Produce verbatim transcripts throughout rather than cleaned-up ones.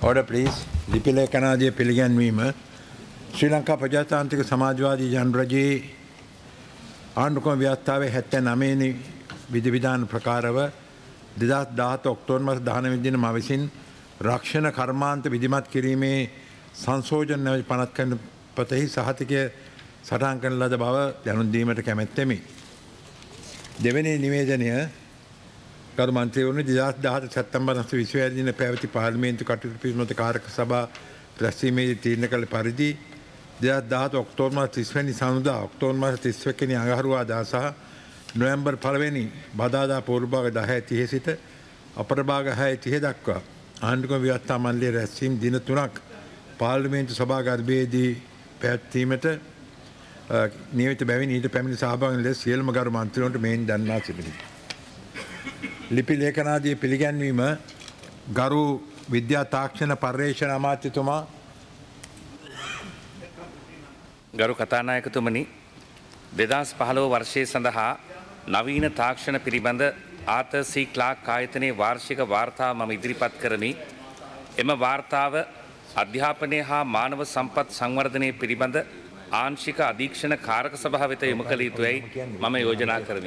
Order please. ලිපි ලේඛනාදිය පිළිගැන්වීම ශ්‍රී ලංකා ප්‍රජාතාන්ත්‍රික සමාජවාදී ජනරජයේ ආණ්ඩුක්‍රම ව්‍යවස්ථාවේ හැත්තෑ නවය වෙනි විධිවිධාන ප්‍රකාරව දෙදහස් දහහත ඔක්තෝබර් මාස දහනවය වෙනි දින මා විසින් රක්ෂණ කර්මාන්ත විධිමත් කිරීමේ සංශෝධන නැවත පනත් කරන පතෙහි සහතිකය සටහන් කරන ලද බව දැනුම් දීමට කැමැත්තෙමි. දෙවැනි නිවේදනය ගරු මන්ත්‍රීවරුනි දෙදහස් දහහත සැප්තැම්බර් මාස විසිවැනි දින පැවති පාර්ලිමේන්තු කටයුතු පිළිබඳ කාරක සභා රැස්වීමේදී තීරණය කළ පරිදි දෙදහස් දහහත ඔක්තෝබර් මාස තිස් වෙනි සඳුදා ඔක්තෝබර් මාස තිස් එක වෙනි අඟහරුවාදා සහ නොවැම්බර් පළවෙනි බදාදා පූර්ව භාග දහය තිහ සිට අපර භාග හය තිහ දක්වා ආණ්ඩුක්‍රම ව්‍යවස්ථා මණ්ඩලයේ රැස්වීම් දින තුනක් පාර්ලිමේන්තු සභා ගර්භයේදී පැවැත්වීමට නියමිත බැවින් ඊට පැමිණි සහභාගී ලෙස සියලුම ගරු මන්ත්‍රීවරුන්ට මෙයින් දන්වා සිටිමි. ලිපි ලේඛනාදිය පිළිගැන්වීම ගරු විද්‍යා තාක්ෂණ පර්යේෂණ අමාත්‍යතුමා. ගරු කතානායකතුමනි, දෙදහස් පහළොව වර්ෂය සඳහා නවීන තාක්ෂණ පිළිබඳ ආතර් සී ක්ලාක් ආයතනයේ වාර්ෂික වාර්තාව මම ඉදිරිපත් කරමි. එම වාර්තාව අධ්‍යාපනය හා මානව සම්පත් සංවර්ධනය පිළිබඳ ආංශික අධීක්ෂණ කාරක සභාව වෙත යොමු කළ යුතුයි මම යෝජනා කරමි.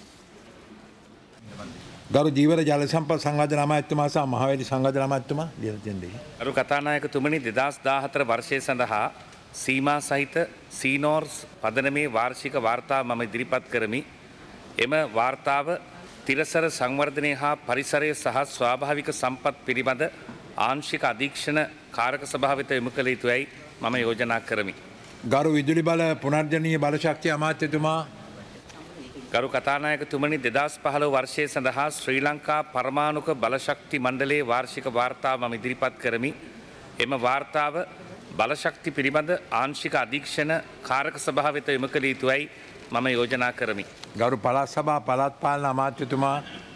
ගරු ජීවර ජල සම්පත් සංවර්ධන අමාත්‍යතුමා සහ මහවැලි සංවර්ධන අමාත්‍යතුමා ලියලා දෙන්නේ. ගරු කතානායකතුමනි, දෙදහස් දාහතර වර්ෂය සඳහා සීමා සහිත සීනෝර්ස් පදනමේ වාර්ෂික වාර්තාව මම ඉදිරිපත් කරමි. එම වාර්තාව තිරසර සංවර්ධනය හා පරිසරය සහ ස්වාභාවික සම්පත් පිළිබඳ ආංශික අධීක්ෂණ කාරක සභාව වෙත යොමු කළ යුතුයි මම යෝජනා කරමි. ගරු විදුලි බල පුනර්ජනීය බලශක්තිය අමාත්‍යතුමා. ගරු කතානායකතුමනි, දෙදහස් පහළොව වර්ෂය සඳහා ශ්‍රී ලංකා පරමාණුක බලශක්ති මණ්ඩලයේ වාර්ෂික වාර්තාව මම ඉදිරිපත් කරමි. එම වාර්තාව බලශක්ති පිළිබඳ ආංශික අධීක්ෂණ කාරක සභාව වෙත යොමු කළ යුතුයි මම යෝජනා කරමි. ගරු පළාත් සභා පළාත් පාලන අමාත්‍යතුමා.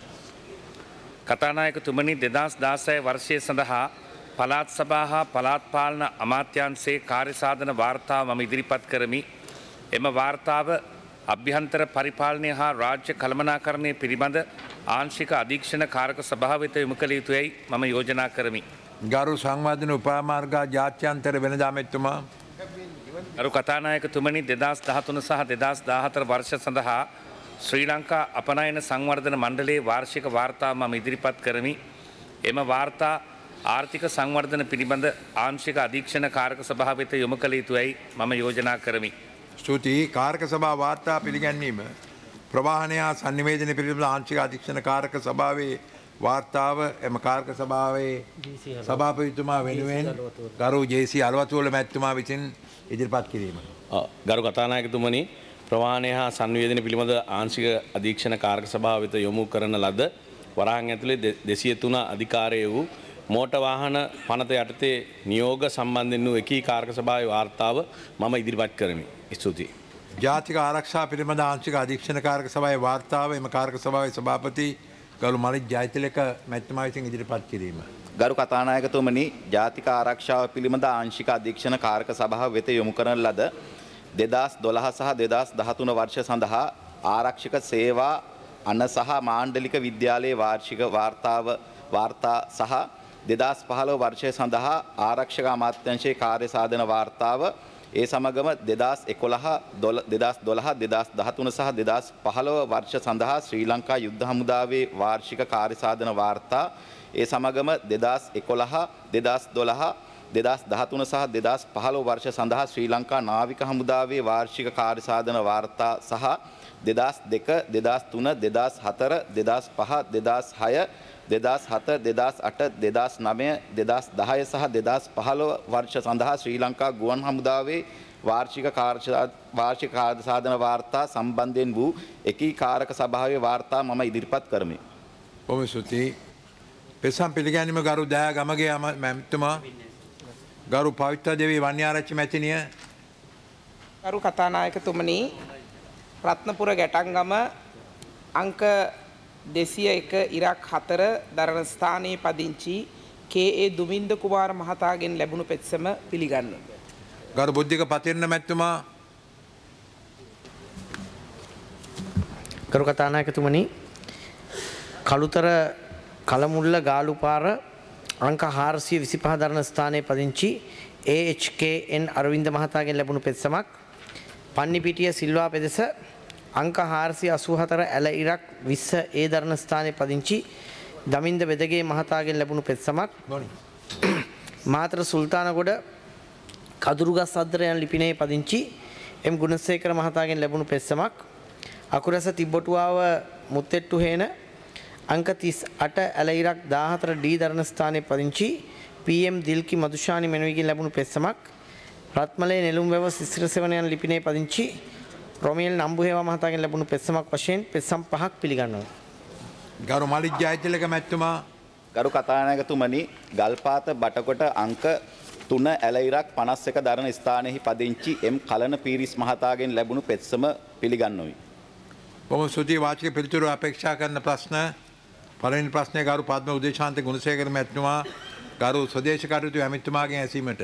කතානායකතුමනි, දෙදහස් දාසය වර්ෂය සඳහා පළාත් සභා හා පළාත් පාලන අමාත්‍යාංශයේ කාර්යසාධන වාර්තාව මම ඉදිරිපත් කරමි. එම වාර්තාව අභ්‍යන්තර පරිපාලනය හා රාජ්‍ය කළමනාකරණය පිළිබඳ ආංශික අධීක්ෂණ කාරක සභාව වෙත යොමු කළ යුතුයි මම යෝජනා කරමි. ගරු සංවර්ධන උපමාර්ගා ජාත්‍යන්තර වෙළඳාම් ඇමතිතුමා. ගරු කතානායකතුමනි, දෙදහස් දහතුන සහ දෙදහස් දාහතර වර්ෂ සඳහා ශ්‍රී ලංකා අපනයන සංවර්ධන මණ්ඩලයේ වාර්ෂික වාර්තාව මම ඉදිරිපත් කරමි. එම වාර්තා ආර්ථික සංවර්ධන පිළිබඳ ආංශික අධීක්ෂණ කාරක සභාව වෙත යොමු කළ යුතුයි මම යෝජනා කරමි. ස්තුතියි. කාරක සභා වාර්තා පිළිගැන්වීම ප්‍රවාහනය හා සංනිවේදනය පිළිබඳ ආංශික අධීක්ෂණ කාරක සභාවේ වාර්තාව එම කාරක සභාවේ සභාපතිතුමා වෙනුවෙන් ගරු ජේ.සී. අලවතුවල මැතිතුමා විසින් ඉදිරිපත් කිරීම. ගරු කතානායකතුමනි, ප්‍රවාහනය හා සංනිවේදනය පිළිබඳ ආංශික අධීක්ෂණ කාරක සභාව වෙත යොමු කරන ලද වරහන් ඇතුලේ දෙසිය තුන අධිකාරය වූ මෝටර් වාහන පනත යටතේ නියෝග සම්බන්ධයෙන් වූ එකී කාරක සභාවේ වාර්තාව මම ඉදිරිපත් කරමි. ස්තුතියි. ජාතික ආරක්ෂා පිළිබඳ ආංශික අධීක්ෂණ කාරක සභාවේ වාර්තාව එම කාරක සභාවේ සභාපති ගරු මලික් ජයතිලක මැතිතුමා විසින් ඉදිරිපත් කිරීම. ගරු කතානායකතුමනි, ජාතික ආරක්ෂාව පිළිබඳ ආංශික අධීක්ෂණ කාරක සභාව වෙත යොමු කරන ලද දෙදහස් දොළහ සහ දෙදහස් දහතුන වර්ෂ සඳහා ආරක්ෂක සේවා අන සහ මාණ්ඩලික විද්‍යාලයේ වාර්ෂික වාර්තාව වාර්තා සහ දෙදහස් පහළොව වර්ෂය සඳහා ආරක්ෂක අමාත්‍යාංශයේ කාර්යසාධන වාර්තාව ඒ සමගම දෙදහස් එකොළහ දෙදහස් දොළහ දෙදහස් දහතුන සහ දෙදහස් පහළොව වර්ෂ සඳහා ශ්‍රී ලංකා යුද්ධ හමුදාවේ වාර්ෂික කාර්යසාධන වාර්තා ඒ සමගම දෙදහස් එකොළහ දෙදහස් දොළහ දෙදහස් දහතුන සහ දෙදහස් පහළොව වර්ෂ සඳහා ශ්‍රී ලංකා නාවික හමුදාවේ වාර්ෂික කාර්යසාධන වාර්තා සහ දෙදහස් දෙක දෙදහස් තුන දෙදහස් හතර දෙදහස් පහ දෙදහස් හය දෙදහස් හත දෙදහස් අට දෙදහස් නවය දෙදහස් දහය සහ දෙදහස් පහළොව වර්ෂ සඳහා ශ්‍රී ලංකා ගුවන් හමුදාවේ වාර්ෂික වාර්ෂික කාර්යසාධන වාර්තා සම්බන්ධයෙන් වූ එකී කාරක සභාවේ වාර්තා මම ඉදිරිපත් කරමි. බොහොම ස්තුතියි. පෙසම් පිළිගැනීම ගරු දයා ගමගේ මැතිතුමා. ගරු පවිත්‍ර දෙවී වන්‍යාරච්චි මැතිනිය. ගරු කතානායකතුමනි, රත්නපුර ගැටංගම අංක දෙසිය එක ඉරක් හතර දරණ ස්ථානයේ පදිංචි කේ.ඒ. දුමින්ද කුමාර මහතාගෙන් ලැබුණු පෙත්සම පිළිගන්නවා. ගරු බුද්ධික පතිරණ මැතිතුමා. ගරු කතානායකතුමනි, කළුතර කලමුල්ල ගාලුපාර අංක හාරසිය විසිපහ දරන ස්ථානයේ පදිංචි ඒ එච් කේ එන් අරවින්ද මහතාගෙන් ලැබුණු පෙත්සමක්. පන්නිපිටිය සිල්වා පෙදෙස අංක හාරසිය අසූ හතර ඇල ඉරක් විස්ස ඒ දරන ස්ථානයේ පදිංචි දමින්ද වෙදගේ මහතාගෙන් ලැබුණු පෙත්සමක්. මාතර සුල්තානගොඩ කදුරුගස් අද්දර යන ලිපිනයේ පදිංචි එම් ගුණසේකර මහතාගෙන් ලැබුණු පෙත්සමක්. අකුරැස තිබ්බටුවාව මුත්තෙට්ටු හේන අංක තිස් අට ඇල ඉරක් දාහතර ඩී දරන ස්ථානයේ පදිංචි පී එම් දිල්කි මදුෂානි මෙනවිගෙන් ලැබුණු පෙත්සමක්. රත්මලේ නෙළුම් වැව සිසිරසෙවන යන ලිපිනයේ පදිංචි රොමියල් නම්බුහේවා මහතාගෙන් ලැබුණු පෙත්සමක් වශයෙන් පෙත්සම් පහක් පිළිගන්නවා. ගරු මලික් ජයතිලක මැතිතුමා. ගරු කතානායකතුමනි, ගල්පාත බටකොට අංක තුන ඇල ඉරක් පනස් එක දරන ස්ථානයෙහි පදිංචි එම් කලන පීරිස් මහතාගෙන් ලැබුණු පෙත්සම පිළිගන්නුයි. බොහොම ස්තුතියි. වාචික පිළිතුරු අපේක්ෂා කරන ප්‍රශ්න. පළවෙනි ප්‍රශ්නය ගරු පද්ම උදේශාන්ත ගුණසේකර මැතිතුමා ගරු ස්වදේශ කටයුතු ඇමතිතුමාගෙන් ඇසීමට.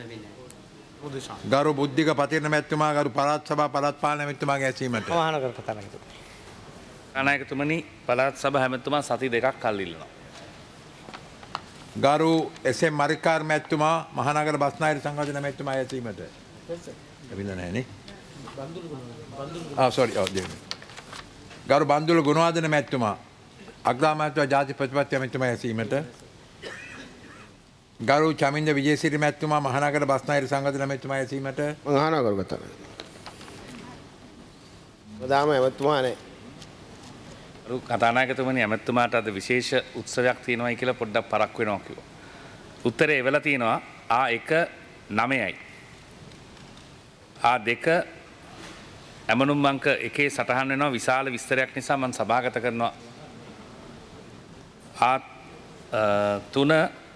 ගරු බුද්ධික පතිරණ මැතිතුමා ගරු පළාත් සභා පළාත් පාලන ඇමතිතුමාගෙන් ඇසීමට. අවහන කර කතානායකතුමනි. කතානායකතුමනි පළාත් සභා ඇමතිතුමා සති දෙකක් කල් ඉල්ලනවා. ගරු එස් එම් මරිකාර් මැතිතුමා මහනගර බස්නාහිර සංගঠন මැතිතුමා ඇසීමට. ලැබිලා නැහැ නේ. ආ සෝරි. ඔව් දෙන්න. ගරු බන්දුල ගුණවර්ධන මැතිතුමා අග්‍රාමාත්‍ය ජාති ප්‍රතිපත්ති ඇමතිතුමා ඇසීමට. ගරු චමින්ද විජේසිරි මැතිතුමා මහනගර බස්නාහිර සංගঠন මැතිතුමා ඇසීමට. මම අහනවා කරු කතා. ප්‍රධාන ඇමතිතුමා නේ. කතානායකතුමනි, ඇමතිතුමාට අද විශේෂ උත්සවයක් තියෙනවායි කියලා පොඩ්ඩක් පරක් වෙනවා කිව්වා. උත්තරේ එවලා තියෙනවා ආ එක නවයයි. ආ දෙක ඇමනුම් අංක එකේ සටහන් වෙනවා. විශාල විස්තරයක් නිසා මම සභාගත කරනවා. ආ තුන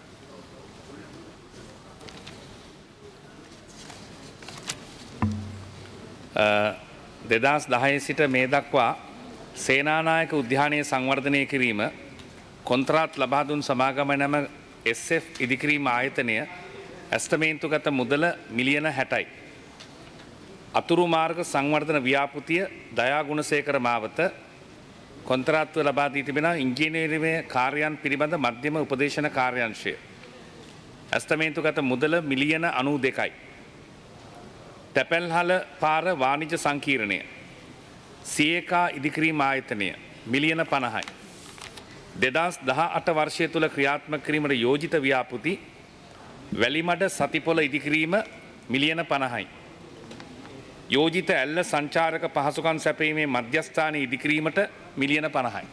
දෙදහස් දහය සිට මේ දක්වා සේනානායක උද්‍යානයේ සංවර්ධනය කිරීම කොන්ත්‍රාත් ලබා දුන් සමාගම නැම එස් එෆ් ඉදිකිරීම ආයතනය ඇස්තමේන්තුගත මුදල මිලියන හැටයි. අතුරු මාර්ග සංවර්ධන ව්‍යාපෘතිය දයා ගුණසේකර මාවත කොන්ත්‍රාත්ව ලබා දී තිබෙන ඉංජිනේරීමේ කාර්යයන් පිළිබඳ මධ්‍යම උපදේශන කාර්යාංශය. ඇස්තමේන්තුගත මුදල මිලියන අනූ දෙකයි. තැපැල්හල පාර වාණිජ සංකීර්ණය සියකා ඉදිකිරීම ආයතනය මිලියන පණහයි. දෙදස් දහ අට වර්ෂය තුළ ක්‍රියාත්මක කිරීමට යෝජිත ව්‍යාපෘති වැලිමඩ සතිපොල ඉදිකිරීම මිලියන පණහයි. යෝජිත ඇල්ල සංචාරක පහසුකම් සැපීමේ මධ්‍යස්ථානය ඉදිකිරීමට මිලියන පණහයි.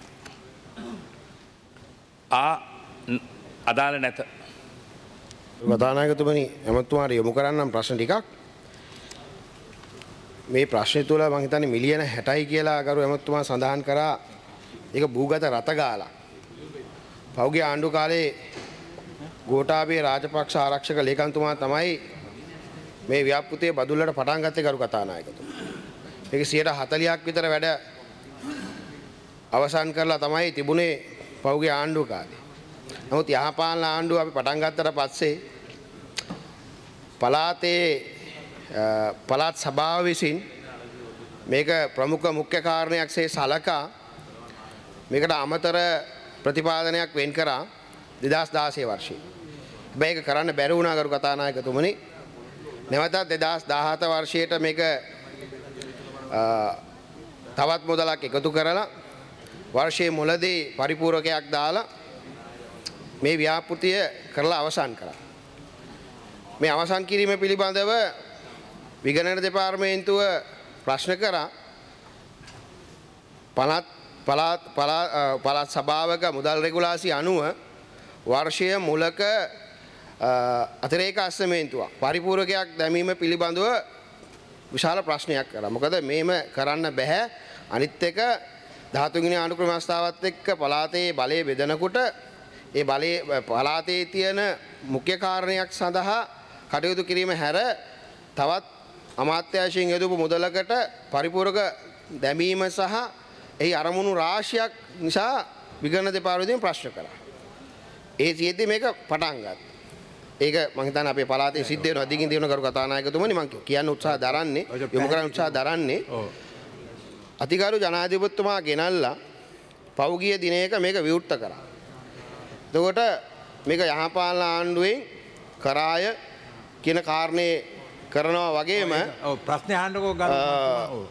ආ අදාළ නැත. කතානායකතුමනි, ඇමතිතුමාට යොමු කරන්නම් ප්‍රශ්න ටිකක්. මේ ප්‍රශ්නය තුළ මම හිතන්නේ මිලියන හැටයි කියලා ගරු ඇමතිතුමා සඳහන් කරා. ඒක භූගත රත ගාලා. පෞගේ ආණ්ඩු කාලේ ගෝඨාභය රාජපක්ෂ ආරක්ෂක ලේකම්තුමා තමයි මේ ව්‍යාපෘතියේ බදුල්ලට පටන් ගත්තේ ගරු කතානායකතුමා. මේක සියයට හතළිහක් විතර වැඩ අවසන් කරලා තමයි තිබුණේ පෞගේ ආණ්ඩු කාලේ. නමුත් යහපාලන ආණ්ඩුව අපි පටන් ගත්තට පස්සේ පළාතේ පළාත් සභාව විසින් මේක ප්‍රමුඛ මුඛ්‍ය කාරණයක්සේ සලකා මේකට අමතර ප්‍රතිපාදනයක් වෙන් කරා දෙදහස් දාසය වර්ෂයේ. හැබැයි ඒක කරන්න බැරි වුණා ගරු කතානායකතුමනි. නැවතත් දෙදහස් දාහත වර්ෂයට මේක තවත් මුදලක් එකතු කරලා වර්ෂයේ මුලදී පරිපූර්ණකයක් දාලා මේ ව්‍යාපෘතිය කරලා අවසන් කරා. මේ අවසන් කිරීම පිළිබඳව විගණන දෙපාර්තමේන්තුව ප්‍රශ්න කරා පළාත් පළාත් පළාත් සභාවක මුදල් රෙගුලාසි අනුව වර්ෂය මුලක අතිරේක අස්තමේන්තුවක් පරිපූර්ණකයක් දැමීම පිළිබඳව විශාල ප්‍රශ්නයක් කරා. මොකද මේම කරන්න බෑ. අනිත් එක දහතුන් වෙනි ආණ්ඩු ක්‍රම අවස්ථාවත් එක්ක පළාතේ බලය බෙදනකොට ඒ බලයේ පළාතේ තියෙන මුඛ්‍ය කාරණයක් සඳහා කටයුතු කිරීම හැර තවත් අමාත්‍යාංශයෙන් යොදපු මුදලකට පරිපූර්ණක දැමීම සහ එහි අරමුණු රාශියක් නිසා විගණන දෙපාර්තමේන්තුවෙන් ප්‍රශ්න කරා. ඒ සියදී මේක පටන් ගත්තා. ඒක මම හිතන්නේ අපේ පළාතේ සිද්ධ වෙන අධිකින් දිනන කරු කතානායකතුමනි මම කියන්න උත්සාහ දරන්නේ යොමු කරන්න උත්සාහ දරන්නේ අතිගරු ජනාධිපතිතුමා ගෙනල්ලා පෞගිය දිනයක මේක විවෘත කරා. එතකොට මේක යහපාලන ආණ්ඩුවෙන් කරාය කියන කාරණේ කරනවා වගේම ඔව් ප්‍රශ්නේ අහන්නකෝ ගරු ඔව්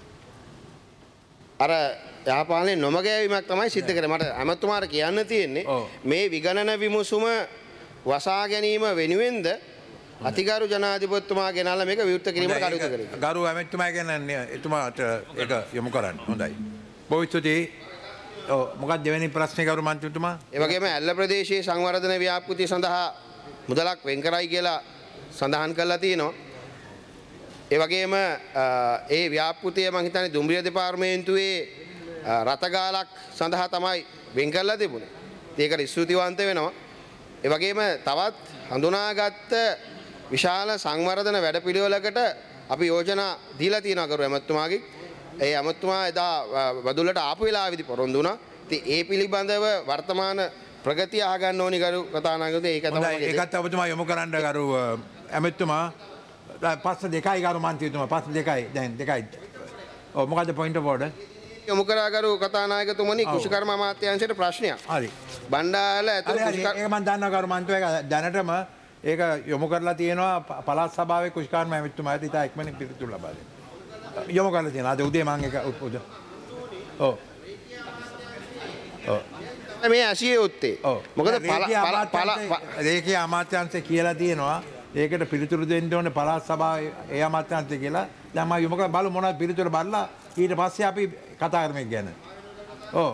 අර යහපාලනේ නොමගෑවීමක් තමයි සිද්ධ කරේ. මට අමතුමාට කියන්න තියෙන්නේ මේ විගණන විමසුම වසා ගැනීම වෙනුවෙන්ද අතිගරු ජනාධිපතිතුමා ගෙනල්ලා මේක විවෘත කිරීමට කටයුතු කරේ. ගරු ඇමතුමා කියන්නේ එතුමාට ඒක යොමු කරන්න. හොඳයි. බොහෝ ස්තුතියි. ඔව් මොකක්ද දෙවෙනි ප්‍රශ්නේ ගරු මන්ත්‍රීතුමා? ඒ වගේම ඇල්ල ප්‍රදේශයේ සංවර්ධන ව්‍යාපෘතිය සඳහා මුදලක් වෙන් කරයි කියලා සඳහන් කරලා තියෙනවා. ඒ වගේම ඒ ව්‍යාපෘතිය මම හිතන්නේ දුම්රිය දෙපාර්තමේන්තුවේ රතගාලක් සඳහා තමයි වෙන් කරලා තිබුණේ. ඒකට ස්තුතිවන්ත වෙනවා. ඒ වගේම තවත් හඳුනාගත්ත විශාල සංවර්ධන වැඩපිළිවෙලකට අපි යෝජනා දීලා තියෙනවා ගරු ඇමතුමාගේ. ඒ ඇමතුමා එදා බදුල්ලට ආපු වෙලාවේදී පොරොන්දු වුණා. ඉතින් ඒ පිළිබඳව වර්තමාන ප්‍රගතිය අහගන්න ඕනි ගරු කතානායකතුමා. ඒක තමයි ඒකත් ඔබතුමා යොමු කරන්න ගරු ඇමතුමා. පස්ස දෙකයි ගරු මන්ත්‍රීතුමා පස්ස දෙකයි දැන් දෙකයි. ඔව් මොකද්ද පොයින්ට් ඔෆ් ඕඩර්? යොමු කරා ගරු කතානායකතුමනි කෘෂිකර්ම අමාත්‍යාංශයට ප්‍රශ්නයක්. හරි. බණ්ඩාරල ඇතුළු කෘෂිකර්ම ඒක මම දන්නවා ගරු මන්ත්‍රීතුමා දැනටම ඒක යොමු කරලා තියෙනවා පළාත් සභාවේ කෘෂිකර්ම ඇමතුමාට ඉතා ඉක්මනින් පිළිතුරු ලබා දෙන්න. යොමු කරලා තියෙනවා. අද උදේ මම ඒක උද. ඔව්. ඔව්. මේ ඇසිය යුත්තේ. මොකද පළ රේඛීය අමාත්‍යාංශය කියලා තියෙනවා ඒකට පිළිතුරු දෙන්න ඕනේ පළාත් සභාවේ ඒ අමාත්‍යාංශය කියලා. දැන් මම යොමු කරලා බලමු මොනවද පිළිතුර බලලා ඊට පස්සේ අපි කතා කරමු ගැන. ඔව්.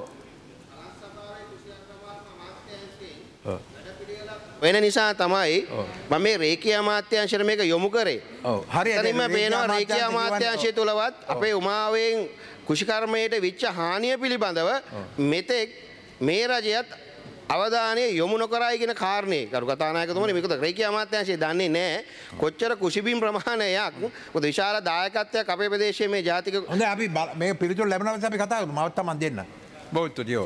ඔව්. වෙන නිසා තමයි මම මේ රේඛීය අමාත්‍යාංශයට මේක යොමු කරේ. ඔව්. හරියට. එතනින්ම පේනවා රේඛීය අමාත්‍යාංශය තුලවත් අපේ උමාවෙන් කෘෂිකර්මයට විච්ච හානිය පිළිබඳව මෙතෙක් මේ රජයත් අවධානය යොමු නොකරයි කියන කාරණේ කරු කතානායකතුමනි මේකද රේඛීය අමාත්‍යාංශය දන්නේ නැහැ කොච්චර කුෂිබිම් ප්‍රමාණයක් මොකද විශාල දායකත්වයක් අපේ ප්‍රදේශයේ මේ ජාතික හොඳයි අපි මේ පිළිතුරු ලැබුණාම අපි කතා කරමු මම තමයි දෙන්න බොහොම ස්තුතියි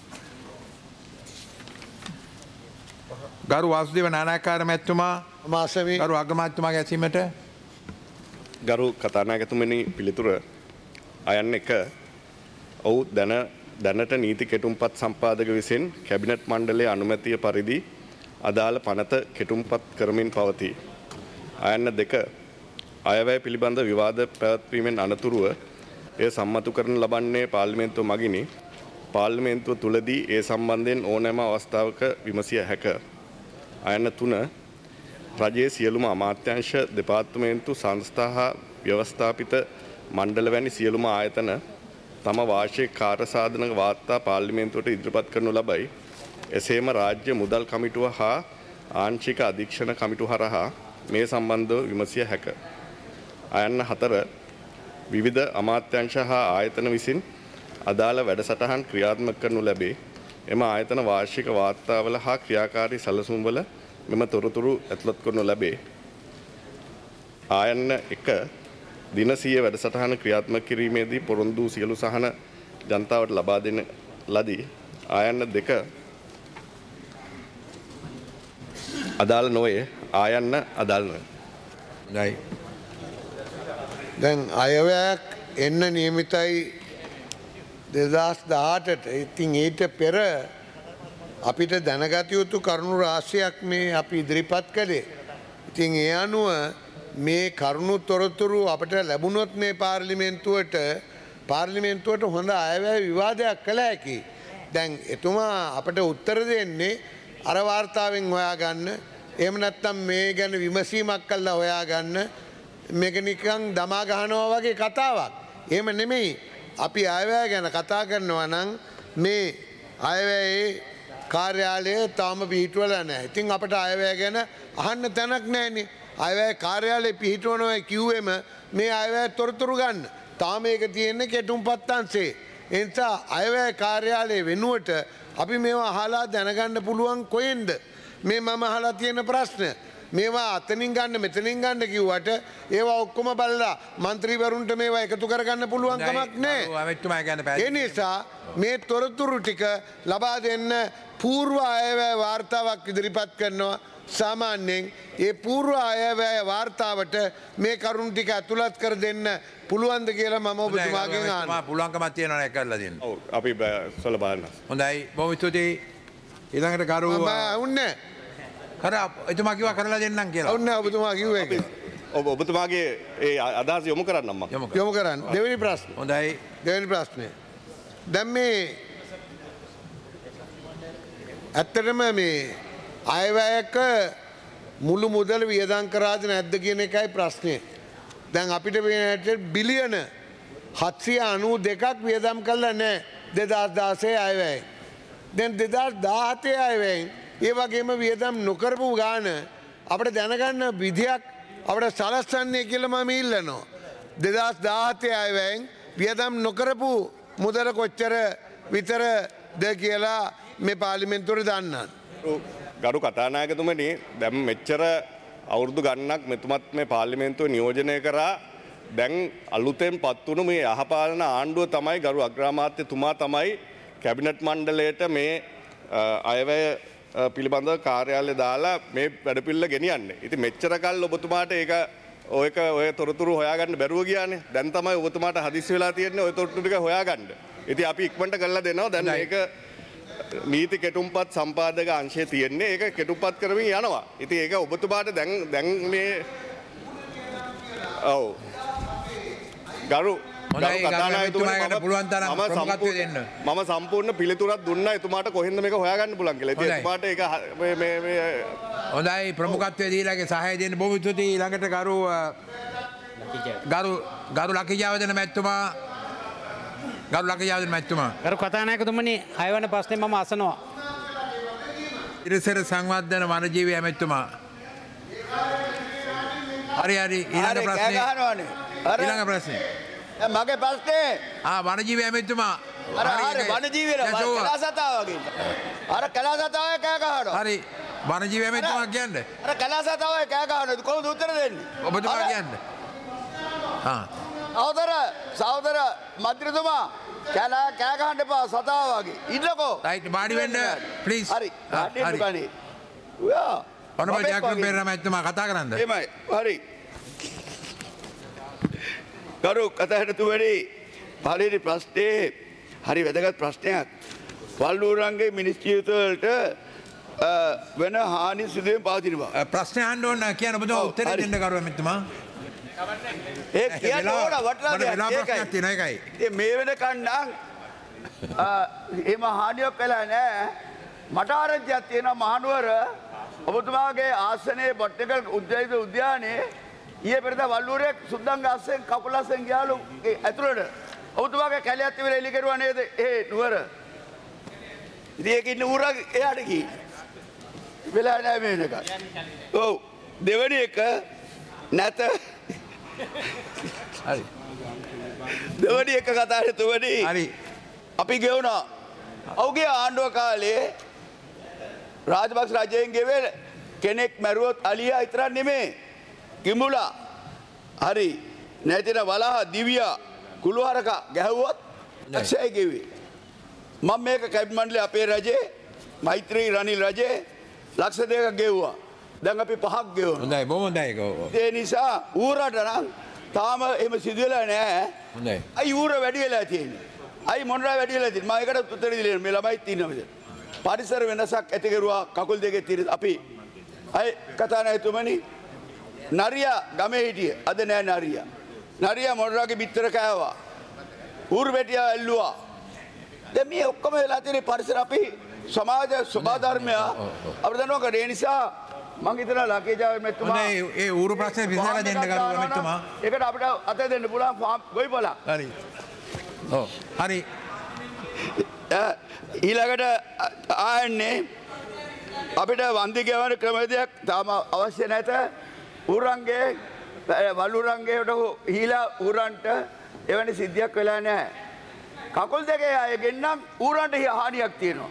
ගරු වාසුදේව නානායක්කාර මැතිතුමා මාසමි ගරු අග්‍රමාත්‍යතුමාගේ ඇසීමට ගරු කතානායකතුමනි පිළිතුර අයන්න එක ඔව් දැන දැනට නීති කෙටුම්පත් සම්පාදක විසින් කැබිනට් මණ්ඩලයේ අනුමැතිය පරිදි අදාළ පනත කෙටුම්පත් කරමින් පවතී. අයන්න දෙක අයවැය පිළිබඳ විවාද පැවැත්වීමෙන් අනතුරුව එය සම්මතු කරන ලබන්නේ පාර්ලිමේන්තුව මගිනි. පාර්ලිමේන්තුව තුලදී ඒ සම්බන්ධයෙන් ඕනෑම අවස්ථාවක විමසිය හැක. අයන්න තුන රජයේ සියලුම අමාත්‍යාංශ දෙපාර්තමේන්තු සංස්ථා හා ව්‍යවස්ථාපිත මණ්ඩල වැනි සියලුම ආයතන තම වාර්ෂික කාර්යසාධන වාර්තා පාර්ලිමේන්තුවට ඉදිරිපත් කරනු ලබයි. එසේම රාජ්‍ය මුදල් කමිටුව හා ආංශික අධීක්ෂණ කමිටු හරහා මේ සම්බන්ධව විමසිය හැක. අයන්න හතර විවිධ අමාත්‍යාංශ හා ආයතන විසින් අදාළ වැඩසටහන් ක්‍රියාත්මක කරනු ලැබේ. එම ආයතන වාර්ෂික වාර්තාවල හා ක්‍රියාකාරී සැලසුම්වල මෙම තොරතුරු ඇතුළත් කරනු ලැබේ. ආයන්න එක දින සිය වැඩසටහන ක්‍රියාත්මක කිරීමේදී පොරොන්දු සියලු සහන ජනතාවට ලබා දෙන ලදී. ආයන්න දෙක අදාළ නොවේ ආයන්න අදාළ නොවේ. නයි. දැන් අයවැයක් එන්න නියමිතයි දෙදහස් දහඅටට. ඉතින් ඊට පෙර අපිට දැනගත යුතු කරුණු රාශියක් මේ අපි ඉදිරිපත් කළේ. ඉතින් ඒ අනුව මේ කරුණු තොරතුරු අපට ලැබුණොත් මේ පාර්ලිමේන්තුවට පාර්ලිමේන්තුවට හොඳ අයවැය විවාදයක් කළ හැකි. දැන් එතුමා අපට උත්තර දෙන්නේ අර වාර්තාවෙන් හොයාගන්න එහෙම නැත්නම් මේ ගැන විමසීමක් කළා හොයාගන්න මේක නිකන් දමා ගහනවා වගේ කතාවක්. එහෙම නෙමෙයි. අපි අයවැය ගැන කතා කරනවා නම් මේ අයවැයේ කාර්යාලය තාම පිහිටුවලා නැහැ. ඉතින් අපට අයවැය ගැන අහන්න තැනක් නැහැනේ. අයවැය කාර්යාලය පිහිටවනවා කිව්වෙම මේ අයවැය තොරතුරු ගන්න. තාම ඒක තියෙන්නේ කෙටුම්පත් අංශේ. ඒ නිසා අයවැය කාර්යාලය වෙනුවට අපි මේවා අහලා දැනගන්න පුළුවන් කොහෙන්ද මේ මම අහලා තියෙන ප්‍රශ්න. මේවා අතනින් ගන්න මෙතනින් ගන්න කිව්වට ඒවා ඔක්කොම බලලා മന്ത്രിවරුන්ට මේවා එකතු කරගන්න පුළුවන් කමක් නැහැ. ඒ නිසා මේ තොරතුරු ටික ලබා දෙන්න పూర్ව අයවැය වාර්තාවක් ඉදිරිපත් කරනවා. සාමාන්‍යයෙන් ඒ పూర్ව අයවැය වාර්තාවට මේ කරුණු ටික ඇතුළත් කර දෙන්න පුළුවන්ද කියලා මම ඔබතුමාගෙන් අහනවා. පුළුවන්කමක් තියෙනවා නේ කරලා දෙන්න. ඔව් අපි සොල බලන්න. හොඳයි බොහොම ස්තුතියි ඊළඟට ගරු උන්නේ කර එතුමා කිව්වා කරලා දෙන්නම් කියලා. ඔන්න ඔබතුමා කිව්ව එක. ඔබ ඔබතුමාගේ ඒ අදහස යොමු කරන්නම්ම. යොමු කරන්න. දෙවෙනි ප්‍රශ්න. හොඳයි. දෙවෙනි ප්‍රශ්නය. දැන් මේ ඇත්තටම මේ අයවැයක මුළු මුදල වියදම් කරාද නැද්ද කියන එකයි ප්‍රශ්නේ. දැන් අපිට මේ බිලියන හත්සිය අනූ දෙකක් වියදම් කළා නැහැ දෙදාස් දාසය අයවැය. දැන් දෙදාස් දාහතේ අයවැයෙන් ඒ වගේම වියදම් නොකරපු ගාන අපිට දැනගන්න විදියක් අපිට සලස්වන්නේ කියලා මම ඉල්ලනවා. දෙදාස් දාහතේ අයවැයෙන් වියදම් නොකරපු මුදල කොච්චර විතරද කියලා මේ පාර්ලිමේන්තුවේ දන්නත්. ගරු කතානායකතුමනි දැන් මෙච්චර අවුරුදු ගණනක් මෙතුමත් මේ පාර්ලිමේන්තුව නියෝජනය කරා දැන් අලුතෙන් පත් වුණු මේ යහපාලන ආණ්ඩුව තමයි ගරු අග්‍රාමාත්‍යතුමා තමයි කැබිනට් මණ්ඩලයට මේ අයවැය පිළිබඳව කාර්යාලය දාලා මේ වැඩපිළිවෙල ගෙනියන්නේ. ඉතින් මෙච්චර කල් ඔබතුමාට ඒක ඔයක ඔය තොරතුරු හොයාගන්න බැරුව ගියානේ. දැන් තමයි ඔබතුමාට හදිස්සි වෙලා තියෙන්නේ ඔය තොරතුරු ටික හොයාගන්න. ඉතින් අපි ඉක්මනට කරලා දෙනවා. දැන් මේක නීති කෙටුම්පත් සම්පාදක අංශයේ තියෙන්නේ. ඒක කෙටුම්පත් කරමින් යනවා. ඉතින් ඒක ඔබතුමාට දැන් දැන් මේ ඔව් ගරු කතානායකතුමාට පුළුවන් තරම් ප්‍රමුඛත්වය දෙන්න. මම සම්පූර්ණ පිළිතුරක් දුන්නා එතුමාට කොහෙන්ද මේක හොයාගන්න පුළුවන් කියලා. ඉතින් එතුමාට ඒක මේ මේ මේ හොඳයි ප්‍රමුඛත්වය දීලාගේ සහාය දෙන්න බොහොම ස්තුතියි. ඊළඟට ගරු ගරු ගරු ලකිජාවදන මැතිතුමා ගරු ලකිජාවදන මැතිතුමා ගරු කතානායකතුමනි හයවන ප්‍රශ්නේ මම අසනවා. ඉරිසර සංවර්ධන වනජීවි ඇමතිතුමා. හරි හරි ඊළඟ ප්‍රශ්නේ ඊළඟ ප්‍රශ්නේ මගේ ප්‍රශ්නේ ආ වනජීවි ඇමතිතුමා අර අර වනජීවි කලා සතාව වගේ අර කලා සතාවේ කෑ ගහනවා. හරි වනජීවි ඇමතිතුමා කියන්නේ අර කලා සතාවේ කෑ ගහනවා. කොහොමද උත්තර දෙන්නේ? ඔබතුමා කියන්නේ ආ සහෝදර සහෝදර මන්ත්‍රීතුමා කලා කෑ ගහන්න එපා සතාව වගේ ඉන්නකෝ. රයිට් වාඩි වෙන්න ප්ලීස්. හරි වාඩි වෙන්න කනේ. ඔයා ඔනම ජාක්‍රම් පෙරේරා මැතිතුමා කතා කරන්නද? එමය. හරි. ගරු කතානායකතුමනි පළවෙනි ප්‍රශ්නේ හරි වැදගත් ප්‍රශ්නයක්. වල්ලූරන්ගේ මිනිස් ජීවිතවලට වෙන හානි සිදුවීම් පවතිනවා. ප්‍රශ්න අහන්න ඕන කියන ඔබතුමා උත්තර දෙන්න ගරු මැතිතුමා. ඒ කියන්න ඕන වටලා දෙයක් ප්‍රශ්නයක් තියෙන එකයි. ඉතින් මේ වෙනකන් නම් එහෙම හානියක් වෙලා නැහැ. මට ආරංචියක් තියෙනවා මහනුවර ඔබතුමාගේ ආසනයේ බොට්ටකල් උද්‍යාන උද්‍යානයේ ඊයේ පෙරදා වල්ලූරේ සුද්දංග අස්සෙන් කකුල අස්සෙන් ගියාලු ඇතුළට. ඔබතුමාගේ කැලයක් තිබිලා එලි කරුවා නේද? ඒ නුවර. ඉතින් ඒක ඉන්න ඌරා එයාට කි. වෙලා නැහැ මේ වෙනකන්. ඔව්. දෙවෙනි එක නැත. හරි. දෙවෙනි එක කතාවේ තුවනි. හරි. අපි ගෙවුණා. ඔහුගේ ආණ්ඩුව කාලේ රාජපක්ෂ රජයෙන් ගෙවේ කෙනෙක් මැරුවොත් අලියා විතරක් නෙමෙයි. කිඹුලා හරි නැතින වලහ දිවියා කුළුහරක ගැහුවොත් ලක්ෂය ගෙවි. මම මේක කැබිනට් මණ්ඩලයේ අපේ රජේ මෛත්‍රී රනිල් රජේ ලක්ෂ දෙකක් ගෙවුවා. දැන් අපි පහක් ගෙවනවා. හොඳයි බොහොම හොඳයි ඒක. ඒ නිසා ඌරට නම් තාම එහෙම සිදු වෙලා නැහැ. හොඳයි. අයි ඌර වැඩි වෙලා තියෙන්නේ. අයි මොනරා වැඩි වෙලා තියෙන්නේ. මම ඒකට උත්තර දෙන්න මේ ළමයිත් ඉන්නවා මෙතන. පරිසර වෙනසක් ඇති කරුවා කකුල් දෙකේ තියෙන අපි අයි කතානායකතුමනි නරියා ගමේ හිටිය අද නෑ නරියා. නරියා මොනරාගේ බිත්තර කෑවා. ඌරු බෙටියා ඇල්ලුවා. දැන් මේ ඔක්කොම වෙලා තියෙන පරිසර අපි සමාජ සබා ධර්මය අපිට දන්නවා ඒ නිසා මං හිතනවා ලකේජාව මෙතුමා හොඳයි ඒ ඌරු ප්‍රශ්නේ විසඳලා දෙන්න ගරු මෙතුමා. ඒකට අපිට අත දෙන්න පුළුවන් ෆාම් ගොවිපොලා. හරි. ඔව්. හරි. ඊළඟට ආන්නේ අපිට වන්දි ගෙවන ක්‍රමවේදයක් තාම අවශ්‍ය නැත. ඌරන්ගේ වල්ලුරන්ගේට හීලා ඌරන්ට එවැනි සිද්ධියක් වෙලා නැහැ. කකුල් දෙකේ අය ගෙන්නම් ඌරන්ට හානියක් තියෙනවා.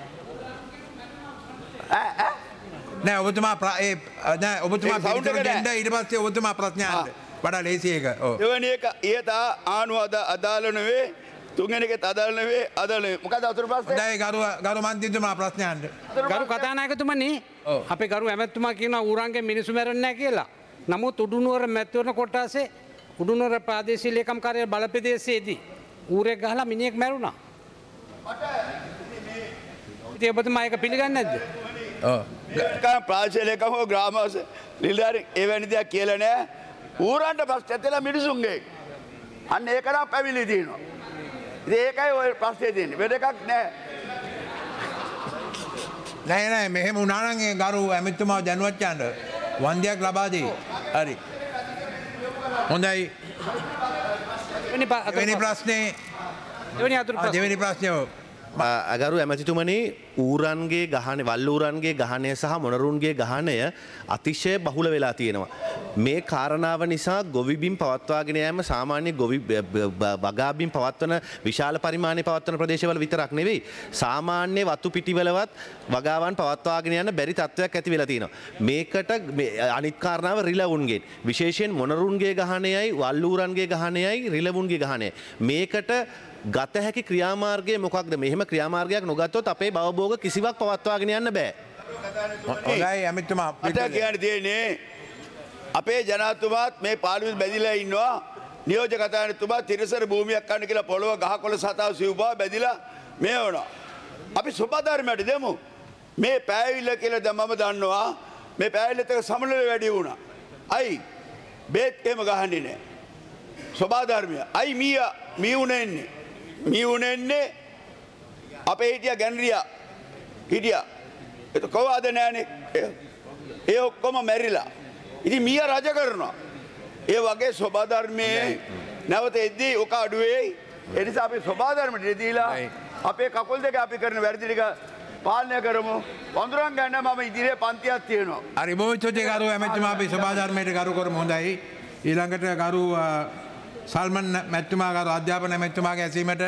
නෑ ඔබතුමා ඒ නෑ ඔබතුමා පිළිතුරු දෙන්න ඊට පස්සේ ඔබතුමා ප්‍රශ්න අහන්න. වඩා ලේසි එක. ඔව්. එවැනි එක ඊතා ආණ්ඩුව අදාළ නෙවෙයි. තුන්වෙනි එකත් අදාළ නෙවෙයි. අදාළ නෙවෙයි. මොකද අතුරු ප්‍රශ්නේ? හොඳයි ගරු ගරු මන්ත්‍රීතුමා ප්‍රශ්න අහන්න. ගරු කතානායකතුමනි අපේ ගරු ඇමතිතුමා කියනවා ඌරන්ගේ මිනිස්සු මැරෙන්නේ නැහැ කියලා. නමුත් උඩුනුවර මැතිවරණ කොටසේ උඩුනුවර ප්‍රාදේශීය ලේකම් කාර්යාලය බලප්‍රදේශයේදී ඌරෙක් ගහලා මිනිහෙක් මැරුණා. ඉතින් ඔබතුමා ඒක පිළිගන්නේ නැද්ද? ප්‍රාශලයකම ග්‍රාමස නිල්ධාරි එවැනි දෙයක් කියලා නෑ. ඌරන්ට ප්‍රශ්න ඇතිලා මිනිසුන්ගේ. අන්න ඒකනම් පැමිණිලි තියෙනවා. ඉතින් ඒකයි ඔය ප්‍රශ්නේ තියෙන්නේ. වෙන එකක් නෑ. නෑ නෑ මෙහෙම වුණා නම් ඒ ගරු ඇමතුමා දැනුවත් යන්න වන්දියක් ලබා දෙයි. හරි. හොඳයි. දෙවෙනි ප්‍රශ්නේ දෙවෙනි අතුරු ප්‍රශ්නේ. දෙවෙනි ප්‍රශ්නේ අගරු ඇමතිතුමනි ඌරන්ගේ ගහන වල්ලූරන්ගේ ගහනය සහ මොනරුන්ගේ ගහනය අතිශය බහුල වෙලා තියෙනවා. මේ කාරණාව නිසා ගොවිබිම් පවත්වාගෙන යෑම සාමාන්‍ය ගොවි වගාබිම් පවත්වන විශාල පරිමාණය පවත්වන ප්‍රදේශවල විතරක් නෙවෙයි සාමාන්‍ය වතු පිටිවලවත් වගාවන් පවත්වාගෙන යන බැරි තත්ත්වයක් ඇති වෙලා තියෙනවා. මේකට අනිත් කාරණාව රිලවුන්ගේ විශේෂයෙන් මොනරුන්ගේ ගහනයයි වල්ලූරන්ගේ ගහනයයි රිලවුන්ගේ ගහනයයි මේකට ගත හැකි ක්‍රියාමාර්ගය මොකක්ද? මෙහෙම ක්‍රියාමාර්ගයක් නොගත්තොත් අපේ භවභෝග කිසිවක් පවත්වාගෙන යන්න බෑ. හොඳයි ඇමතුමා අපිට කියන්න තියෙන්නේ අපේ ජනාධිපතිතුමාත් මේ පාර්ලිමේන්තුවේ බැඳිලා ඉන්නවා. නියෝජ්‍ය කතානායකතුමා තිරසර භූමියක් ගන්න කියලා පොළව ගහකොළ සතාව සිව්පා බැඳිලා මේ වුණා. අපි සුබධර්මයට දෙමු. මේ පෑවිල්ල කියලා දැන් මම දන්නවා මේ පෑවිල්ලත් එක්ක සමනල වැඩි වුණා. අයි බේත් එහෙම ගහන්නේ නැහැ. සුබධර්මය. අයි මීයා මීුණ එන්නේ. මීුණ එන්නේ අපේ හිටියා ගැන්රියා හිටියා. ඒක කොහොමද නෑනේ. ඒ ඔක්කොම මැරිලා. ඉතින් මීයා රජ කරනවා. ඒ වගේ සබාධර්මයේ නැවත එද්දී ඔක අඩු වෙයි. ඒ නිසා අපි සබාධර්මයට දීලා අපේ කකුල් දෙක අපි කරන වැරදි ටික පාලනය කරමු. වඳුරන් ගන්න මම ඉදිරියේ පන්තියක් තියෙනවා. හරි බොහොමත්වයේ ගරු ඇමතුමා අපි සබාධර්මයට ගරු කරමු. හොඳයි. ඊළඟට ගරු සල්මන් මැතිතුමා ගරු අධ්‍යාපන මැතිතුමාගේ ඇසීමට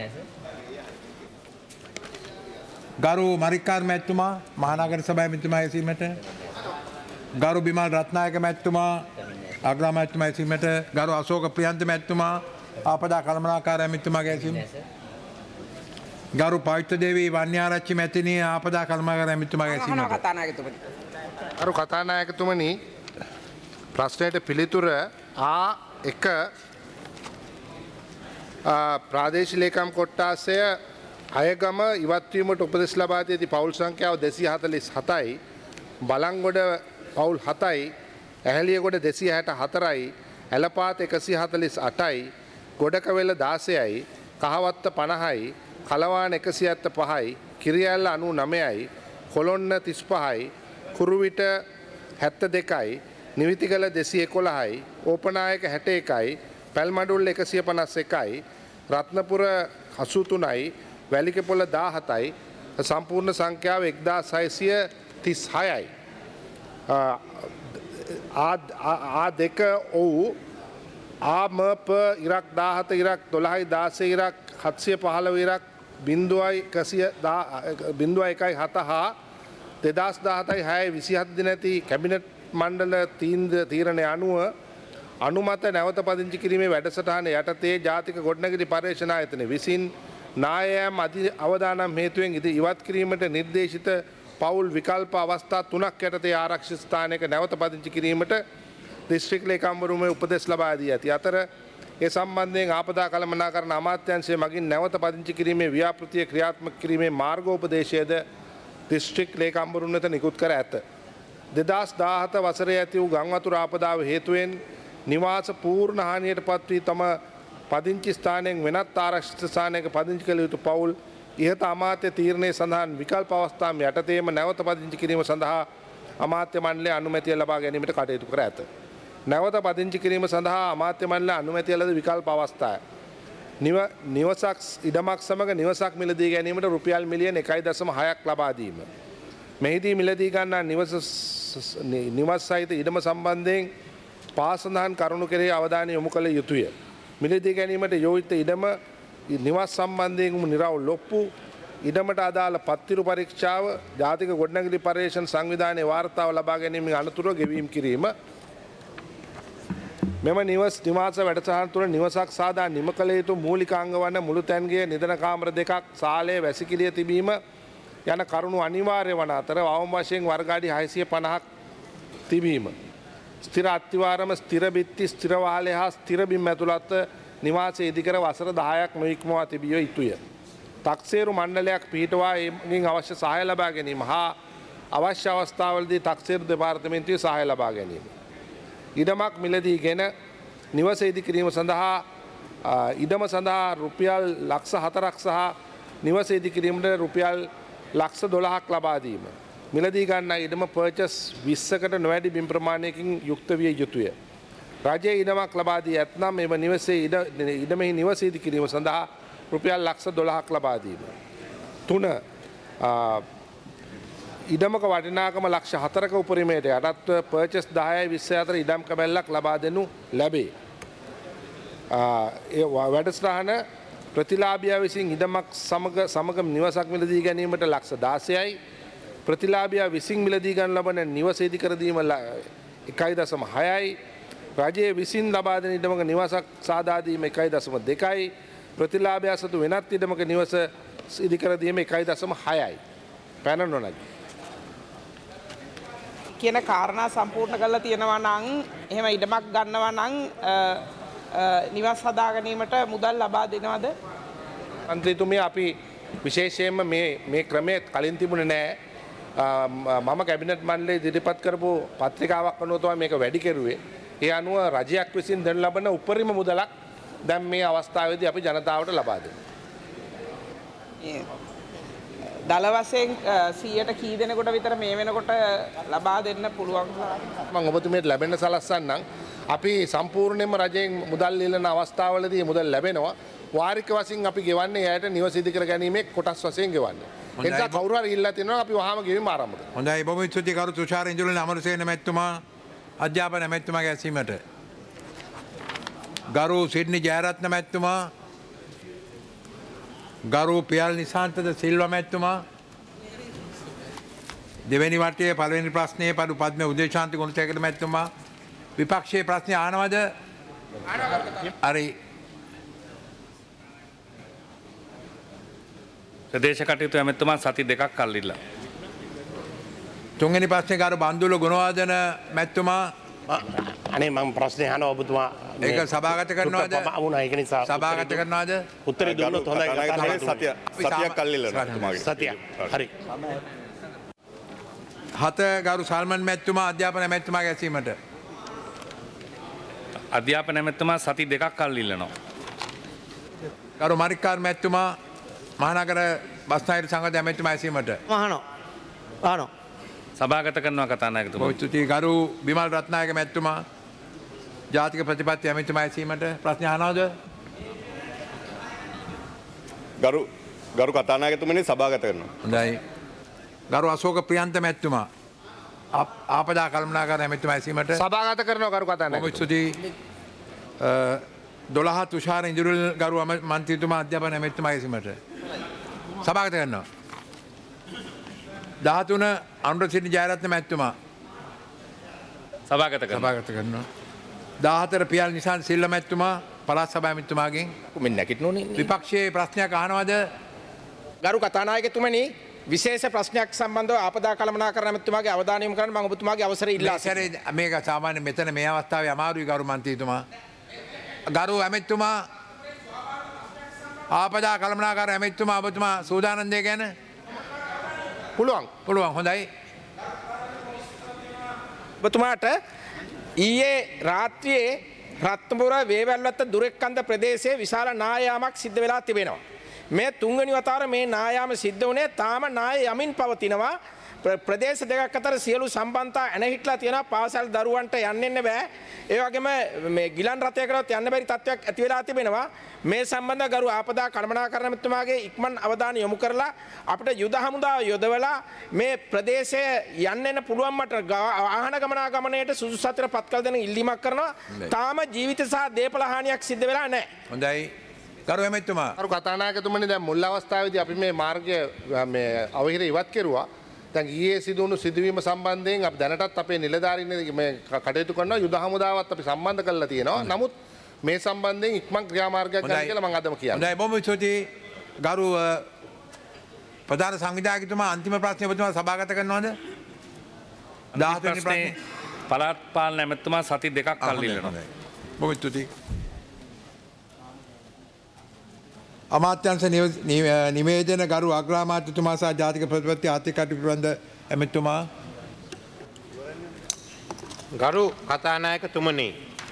ගරු මරික්කාර් මැතිතුමා මහනගර සභාවේ මැතිතුමාගේ ඇසීමට ගරු බිමල් රත්නායක මැතිතුමා අග්‍රා මැතිතුමා ඇසීමට ගරු අශෝක ප්‍රියන්ත මැතිතුමා ආපදා කළමනාකාර මැතිතුමාගේ ඇසීමට ගරු පවිත්‍ර දේවී වන්‍යාරච්චි මැතිණිය ආපදා කළමනාකාර මැතිතුමාගේ ඇසීමට කතානායකතුමනි අරු කතානායකතුමනි ප්‍රශ්නයට පිළිතුර ආ එක ප්‍රාදේශීය ලේකම් කොට්ටාසය අයගම ඉවත්වීමට උපදෙස් ලබා දී ඇති පවුල් සංඛ්‍යාව දෙසිය හතළිස් හතයි බලංගොඩ පවුල් හතයි ඇහැලියගොඩ දෙසිය හැට හතරයි ඇලපාත එකසිය හතළිස් අටයි ගොඩකවෙල දාසයයි කහවත්ත පනහයි කලවාන එකසිය හැත්තෑ පහයි කිරියැල්ල අනූ නවයයි කොළොන්න තිස් පහයි කුරුවිට හැත්තෑ දෙකයි නිවිතිගල දෙසිය එකොළහයි ඕපනායක හැට එකයි පැල්මඩුල්ල එකසිය පනස් එකයි රත්නපුර අසූ තුනයි වැලිකපොළ දාහතයි සම්පූර්ණ සංඛ්‍යාව එක්දාස් හයසිය තිස් හයයි ආ දෙක ඔවු ආමප ඉරක් දාහත ඉරක් දොළහයි දාසය ඉරක් හත්සිය පහළව ඉරක් බින්දුවයි බින්දුව එකයි හත හා දෙදස් දාහතයි හයයි විසිහත් දින ඇති කැබිනට් මණ්ඩල තීරණය අනුව අනුමත නැවත පදිංචි කිරීමේ වැඩසටහන යටතේ ජාතික ගොඩනැගිලි පර්යේෂණ ආයතන විසින් නායෑම් අධි අවදානම් හේතුවෙන් ඉදි ඉවත් කිරීමට නිර්දේශිත පවුල් විකල්ප අවස්ථා තුනක් යටතේ ආරක්ෂිත ස්ථානයක නැවත පදිංචි කිරීමට දිස්ත්‍රික් ලේකම්වරුන්ගේ උපදෙස් ලබා දී ඇති අතර ඒ සම්බන්ධයෙන් ආපදා කළමනාකරණ අමාත්‍යාංශය මගින් නැවත පදිංචි කිරීමේ ව්‍යාපෘතිය ක්‍රියාත්මක කිරීමේ මාර්ගෝපදේශයද දිස්ත්‍රික් ලේකම්වරුන් වෙත නිකුත් කර ඇත. දෙදස් දාහත වසරේ ඇති වූ ගංවතුර ආපදාව හේතුවෙන් නිවාස පූර්ණ හානියට පත් වී තම පදිංචි ස්ථානයෙන් වෙනත් ආරක්ෂිත ස්ථානයක පදිංචි කළ යුතු පවුල් ඉහත අමාත්‍ය තීරණයේ සඳහන් විකල්ප අවස්ථාම් යටතේම නැවත පදිංචි කිරීම සඳහා අමාත්‍ය මණ්ඩලයේ අනුමැතිය ලබා ගැනීමට කටයුතු කර ඇත. නැවත පදිංචි කිරීම සඳහා අමාත්‍ය මණ්ඩලයේ අනුමැතිය ලද විකල්ප අවස්ථාය. නිවසක් ඉඩමක් සමග නිවසක් මිලදී ගැනීමට රුපියල් මිලියන එකයි දශම හයක් ලබා දීම. මෙහිදී මිලදී ගන්නා නිවස නිවස් සහිත ඉඩම සම්බන්ධයෙන් පාසඳහන් කරුණු කෙරෙහි අවධානය යොමු කළ යුතුය. මිලදී ගැනීමට යෝජිත ඉඩම නිවස් සම්බන්ධයෙන් නිරවුල් ලොප්පු ඉඩමට අදාළ පත්තිරු පරීක්ෂාව ජාතික ගොඩනැගිලි පර්යේෂණ සංවිධානයේ වාර්තාව ලබා ගැනීමෙන් අනතුරුව ගෙවීම් කිරීම මෙම නිවස් නිවාස වැඩසටහන තුළ නිවසක් සාදා නිම කළ යුතු මූලිකාංග වන මුළුතැන්ගේ නිදන කාමර දෙකක් සාලය වැසිකිළිය තිබීම යන කරුණු අනිවාර්ය වන අතර අවම වශයෙන් වර්ග අඩි හයසිය පනහක් තිබීම. ස්ථිර අත්තිවාරම ස්ථිර බිත්ති ස්ථිර වාහලය හා ස්ථිර බිම් ඇතුළත් නිවාසය ඉදිකර වසර දහයක් නොඉක්මවා තිබිය යුතුය. තක්සේරු මණ්ඩලයක් පිහිටවා එමින් අවශ්‍ය සහාය ලබා ගැනීම හා අවශ්‍ය අවස්ථාවලදී තක්සේරු දෙපාර්තමේන්තුවේ සහාය ලබා ගැනීම. ඉඩමක් මිලදීගෙන නිවස ඉදිකිරීම සඳහා ඉඩම සඳහා රුපියල් ලක්ෂ හතරක් සහ නිවස ඉදිකිරීමට රුපියල් ලක්ෂ දොළහක් ලබා දීම. මිලදී ගන්න ඉඩම පර්චස් විස්සකට නොවැඩි බිම් ප්‍රමාණයකින් යුක්ත විය යුතුය. රජයේ ඉඩමක් ලබා දී ඇතනම් එම නිවසේ ඉඩ ඉඩමෙහි නිවස ඉදිකිරීම සඳහා රුපියල් ලක්ෂ දොළහක් ලබා දීම. තුන ඉඩමක වටිනාකම ලක්ෂ හතරක උපරිමයට යටත්ව පර්චස් දහයයි විස්ස අතර ඉඩම් කැබැල්ලක් ලබා දෙනු ලැබේ. ඒ වැඩසටහන ප්‍රතිලාභියා විසින් ඉඩමක් සමග සමග නිවසක් මිලදී ගැනීමට ලක්ෂ දාසයයි ප්‍රතිලාභියා විසින් මිලදී ගන්න ලබන නිවස ඉදිකර දීම එකයි දශම හයයි රජයේ විසින් ලබා දෙන ඉඩමක නිවසක් සාදා දීම එකයි දශම දෙකයි ප්‍රතිලාභයා සතු වෙනත් ඉඩමක නිවස ඉදිකර දීම එකයි දශම හයයි. පැන නොනගී කියන කාරණා සම්පූර්ණ කරලා තියෙනවා නම් එහෙම ඉඩමක් ගන්නවා නම් නිවස් හදා ගැනීමට මුදල් ලබා දෙනවද? මන්ත්‍රීතුමිය අපි විශේෂයෙන්ම මේ මේ ක්‍රමයේ කලින් තිබුණේ නැහැ. මම කැබිනට් මණ්ඩලයේ ඉදිරිපත් කරපු පත්‍රිකාවක් අනුව තමයි මේක වැඩි කෙරුවේ. ඒ අනුව රජයක් විසින් දෙනු ලබන උපරිම මුදලක් දැන් මේ අවස්ථාවේදී අපි ජනතාවට ලබා දෙනවා. දල වශයෙන් සීයට කී දෙනෙකුට විතර මේ වෙනකොට ලබා දෙන්න පුළුවන්? මම ඔබතුමියට ලැබෙන්න සලස්සන්නම්. අපි සම්පූර්ණයෙන්ම රජයෙන් මුදල් ඉල්ලන අවස්ථාවලදී මුදල් ලැබෙනවා. වාරික වශයෙන් අපි ගෙවන්නේ එයාට නිවස ඉදිකර ගැනීමේ කොටස් වශයෙන් ගෙවන්නේ. ඒ නිසා කවුරු හරි ඉල්ලලා තිනවා අපි වහාම ගෙවීම ආරම්භ කරනවා. හොඳයි බොහොම ස්තුතියි කරු තුෂාර ඉන්ජුලන අමරසේන මැතිතුමා අධ්‍යාපන මැතිතුමාගේ ඇසීමට. ගරු සිඩ්නි ජයරත්න මැතිතුමා ගරු පියල් නිසාන්තද සිල්වා මැතිතුමා දෙවැනි වටයේ පළවෙනි ප්‍රශ්නයේ පඩු පද්ම උදේශාන්ති ගුණසේකර මැතිතුමා විපක්ෂයේ ප්‍රශ්න ආනවද? හරි. ප්‍රදේශ කටයුතු ඇමතුමා සති දෙකක් කල්ලිල්ලා. තුන්වෙනි ප්‍රශ්නේ ගරු බන්දුල ගුණවර්ධන මැතිතුමා අනේ මම ප්‍රශ්නේ අහනවා ඔබතුමා ඒක සභාගත කරනවද? වුණා ඒක නිසා සභාගත කරනවද? උත්තරේ දුන්නොත් හොඳයි. සතිය සතියක් කල්ලිල්ලනවා තුමාගේ. සතිය. හරි. හත ගරු සල්මන් මැතිතුමා අධ්‍යාපන මැතිතුමාගේ ඇසීමට. අධ්‍යාපන ඇමතුමා සති දෙකක් කල්ලිල්ලනවා. ගරු මරික්කාර් මැතිතුමා මහනගර බස්නාහිර සංගත ඇමතිතුමා ඇසීමට. අහනවා. අහනවා. සභාගත කරනවා කතානායකතුමා. බොහොම ස්තුතියි ගරු බිමල් රත්නායක මැතිතුමා ජාතික ප්‍රතිපත්ති ඇමතිතුමා ඇසීමට. ප්‍රශ්න අහනවද? ගරු ගරු කතානායකතුමනි සභාගත කරනවා. හොඳයි. ගරු අශෝක ප්‍රියන්ත මැතිතුමා ආපදා කළමනාකාර ඇමතිතුමා ඇසීමට. සභාගත කරනවා ගරු කතානායක. බොහොම ස්තුතියි. දොළහ තුෂාර ඉන්ජුරුල් ගරු මන්ත්‍රීතුමා අධ්‍යාපන ඇමතිතුමා ඇසීමට. සභාගත කරනවා. දහතුන අනුරසිරි ජයරත්න මැතිතුමා සභාගත කරනවා. සභාගත කරනවා. දහතර පියල් නිසාන් සිල්ල මැතිතුමා පළාත් සභා ඇමතිතුමාගෙන් මෙන්න නැගිටිනෝනේ. විපක්ෂයේ ප්‍රශ්නයක් අහනවද? ගරු කතානායකතුමනි විශේෂ ප්‍රශ්නයක් සම්බන්ධව ආපදා කළමනාකරණ ඇමතිතුමාගේ අවධානය යොමු කරන්න මම ඔබතුමාගේ අවසරය ඉල්ලා සිටිනවා. මේක සාමාන්‍ය මෙතන මේ අවස්ථාවේ අමාරුයි ගරු මන්ත්‍රීතුමා. ගරු ඇමතිතුමා ආපදා කළමනාකාර ඇමතිතුමා ඔබතුමා සූදානන්දය ගැන පුළුවන් පුළුවන් හොඳයි. ඔබතුමාට ඊයේ රාත්‍රියේ රත්නපුර වේවැල්වත්ත දුරෙක්කන්ද ප්‍රදේශයේ විශාල නායාමක් සිද්ධ වෙලා තිබෙනවා. මේ තුන්වෙනි වතාර මේ නායාම සිද්ධ වුණේ තාම නාය යමින් පවතිනවා. ප්‍රදේශ දෙකක් අතර සියලු සම්බන්ධතා ඇනහිටලා තියෙනවා. පාසල් දරුවන්ට යන්න එන්න බෑ. ඒ වගේම මේ ගිලන් රථයකටවත් යන්න බැරි තත්ත්වයක් ඇති වෙලා තිබෙනවා. මේ සම්බන්ධව ගරු ආපදා කළමනාකරණ මැතිතුමාගේ ඉක්මන් අවධානය යොමු කරලා අපිට යුද හමුදාව යොදවලා මේ ප්‍රදේශය යන්න එන්න පුළුවන් මට ආහන ගමනාගමනයට සුදුසු අතර පත් කළ දෙන ඉල්ලීමක් කරනවා. තාම ජීවිත සහ දේපල හානියක් සිද්ධ වෙලා නැහැ. හොඳයි. ගරු ඇමතිතුමා. ගරු කතානායකතුමනි දැන් මුල් අවස්ථාවේදී අපි මේ මාර්ගය මේ අවහිර ඉවත් කෙරුවා. දැන් ඊයේ සිදුවුණු සිදුවීම සම්බන්ධයෙන් අපි දැනටත් අපේ නිලධාරීන් මේ කටයුතු කරනවා. යුද හමුදාවත් අපි සම්බන්ධ කරලා තියෙනවා. නමුත් මේ සම්බන්ධයෙන් ඉක්මන් ක්‍රියාමාර්ගයක් ගන්න කියලා මම අදම කියනවා. හොඳයි බොහොම ස්තුතියි. ගරු ප්‍රධාන සංවිධායකතුමා අන්තිම ප්‍රශ්නය ඔබතුමා සභාගත කරනවද? දහතුන් වෙනි ප්‍රශ්නේ පළාත් පාලන ඇමතිතුමා සති දෙකක් කල් ඉල්ලනවා. බොහොම ස්තුතියි. අමාත්‍යංශ නිවේදන ගරු අග්‍රාමාත්‍යතුමා සහ ජාතික ප්‍රතිපත්ති ආර්ථික කටයුතු පිළිබඳ ඇමතිතුමා. ගරු කතානායකතුමනි,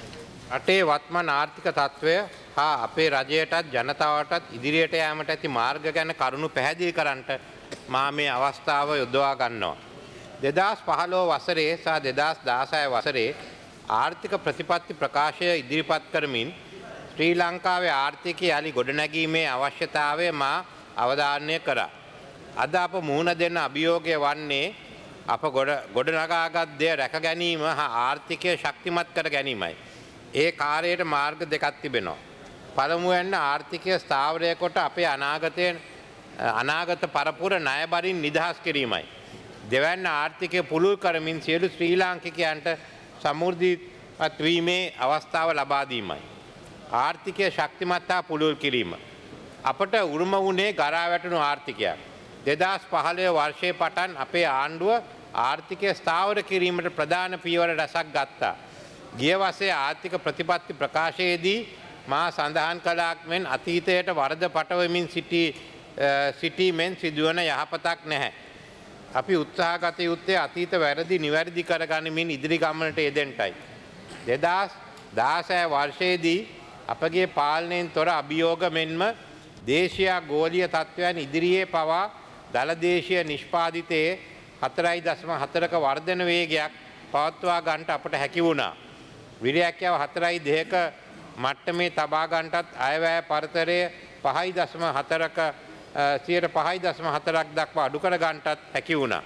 රටේ වත්මන් ආර්ථික තත්ත්වය හා අපේ රජයටත් ජනතාවටත් ඉදිරියට යාමට ඇති මාර්ග ගැන කරුණු පැහැදිලි කරන්නට මා මේ අවස්ථාව යොදවා ගන්නවා. දෙදහස් පහළොව වසරේ සහ දෙදහස් දාසය වසරේ ආර්ථික ප්‍රතිපත්ති ප්‍රකාශය ඉදිරිපත් කරමින් ශ්‍රී ලංකාවේ ආර්ථිකය යළි ගොඩනැගීමේ අවශ්‍යතාවය මා අවධාරණය කරා. අද අප මුහුණ දෙන්න අභියෝගය වන්නේ අප ගොඩනගාගත් දෙය රැක ගැනීම හා ආර්ථිකය ශක්තිමත් කර ගැනීමයි. ඒ කාර්යයට මාර්ග දෙකක් තිබෙනවා. පළමුවෙන් ආර්ථිකය ස්ථාවරය කොට අපේ අනාගතයෙන් අනාගත පරපුර ණයබරින් නිදහස් කිරීමයි. දෙවැන්න ආර්ථිකය පුළුල් කරමින් සියලු ශ්‍රී ලාංකිකයන්ට සමෘද්ධිමත් වීමේ අවස්ථාව ලබා දීමයි. ආර්ථිකය ශක්තිමත් හා පුළුල් කිරීම අපට උරුම වුණේ ගරා වැටුණු ආර්ථිකයක්. දෙදහස් පහළොව වර්ෂයේ පටන් අපේ ආණ්ඩුව ආර්ථිකය ස්ථාවර කිරීමට ප්‍රධාන පියවර රැසක් ගත්තා. ගිය වසරේ ආර්ථික ප්‍රතිපත්ති ප්‍රකාශයේදී මා සඳහන් කළාක් මෙන් අතීතයට වරද පටවමින් සිටි සිටීමෙන් සිදුවන යහපතක් නැහැ. අපි උත්සාහ ගත යුත්තේ අතීත වැරදි නිවැරදි කරගනිමින් ඉදිරි ගමනට යෙදෙන්නයි. දෙදහස් දාසය වර්ෂයේදී අපගේ පාලනයෙන් තොර අභියෝග මෙන්ම දේශීය ගෝලීය තත්ත්වයන් ඉදිරියේ පවා දළදේශීය නිෂ්පාදිතයේ හතරයි දශම හතරක වර්ධන වේගයක් පවත්වා ගන්නට අපට හැකි වුණා. විරයක්‍යාව හතරයි දෙක මට්ටමේ තබා ගන්නටත් අයවැය පරතරය පහයි දශම හතරක සියයට පහයි දශම හතරක් දක්වා අඩු කර ගන්නටත් හැකි වුණා.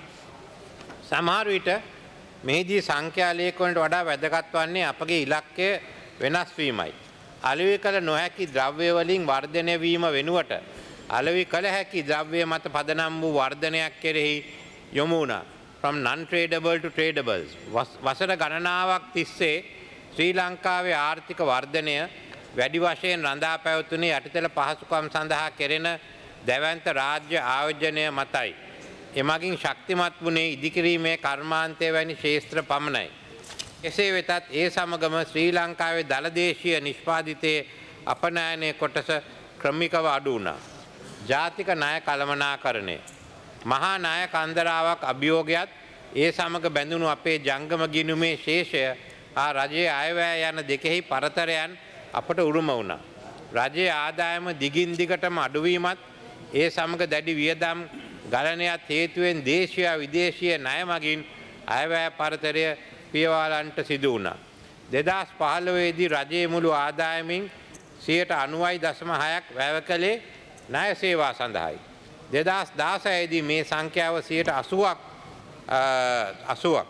සමහර විට මෙහිදී සංඛ්‍යා ලේඛ වලට වඩා වැදගත් වන්නේ අපගේ ඉලක්කය වෙනස් වීමයි. අලෙවි කළ නොහැකි ද්‍රව්‍ය වලින් වර්ධනය වීම වෙනුවට අලෙවි කළ හැකි ද්‍රව්‍ය මත පදනම් වූ වර්ධනයක් කෙරෙහි යොමු වුණා. from non tradable to tradables. වසර ගණනාවක් තිස්සේ ශ්‍රී ලංකාවේ ආර්ථික වර්ධනය වැඩි වශයෙන් රඳා පැවතුනේ යටිතල පහසුකම් සඳහා කෙරෙන දැවැන්ත රාජ්‍ය ආයෝජනය මතයි. එමගින් ශක්තිමත් වුණේ ඉදිකිරීමේ කර්මාන්තය වැනි ක්ෂේත්‍ර පමණයි. එසේ වෙතත් ඒ සමගම ශ්‍රී ලංකාවේ දළදේශීය නිෂ්පාදිතයේ අපනයනයේ කොටස ක්‍රමිකව අඩු වුණා. ජාතික ණය කළමනාකරණය. මහා ණය කන්දරාවක් අභියෝගයත් ඒ සමග බැඳුණු අපේ ජංගම ගිණුමේ ශේෂය හා රජයේ අයවැය යන දෙකෙහි පරතරයන් අපට උරුම වුණා. රජයේ ආදායම දිගින් දිගටම අඩුවීමත් ඒ සමග දැඩි වියදම් ගණනයත් හේතුවෙන් දේශීය විදේශීය ණය මගින් අයවැය පරතරය පියවාලන්ට සිදු වුණා. දෙදහස් පහළොවේදී රජයේ මුළු ආදායමින් සියයට අනූවයි දශම හයක් වැය කළේ ණය සේවා සඳහායි. දෙදහස් දාසයේදී මේ සංඛ්‍යාව සියයට අසූවක් අසූවක්.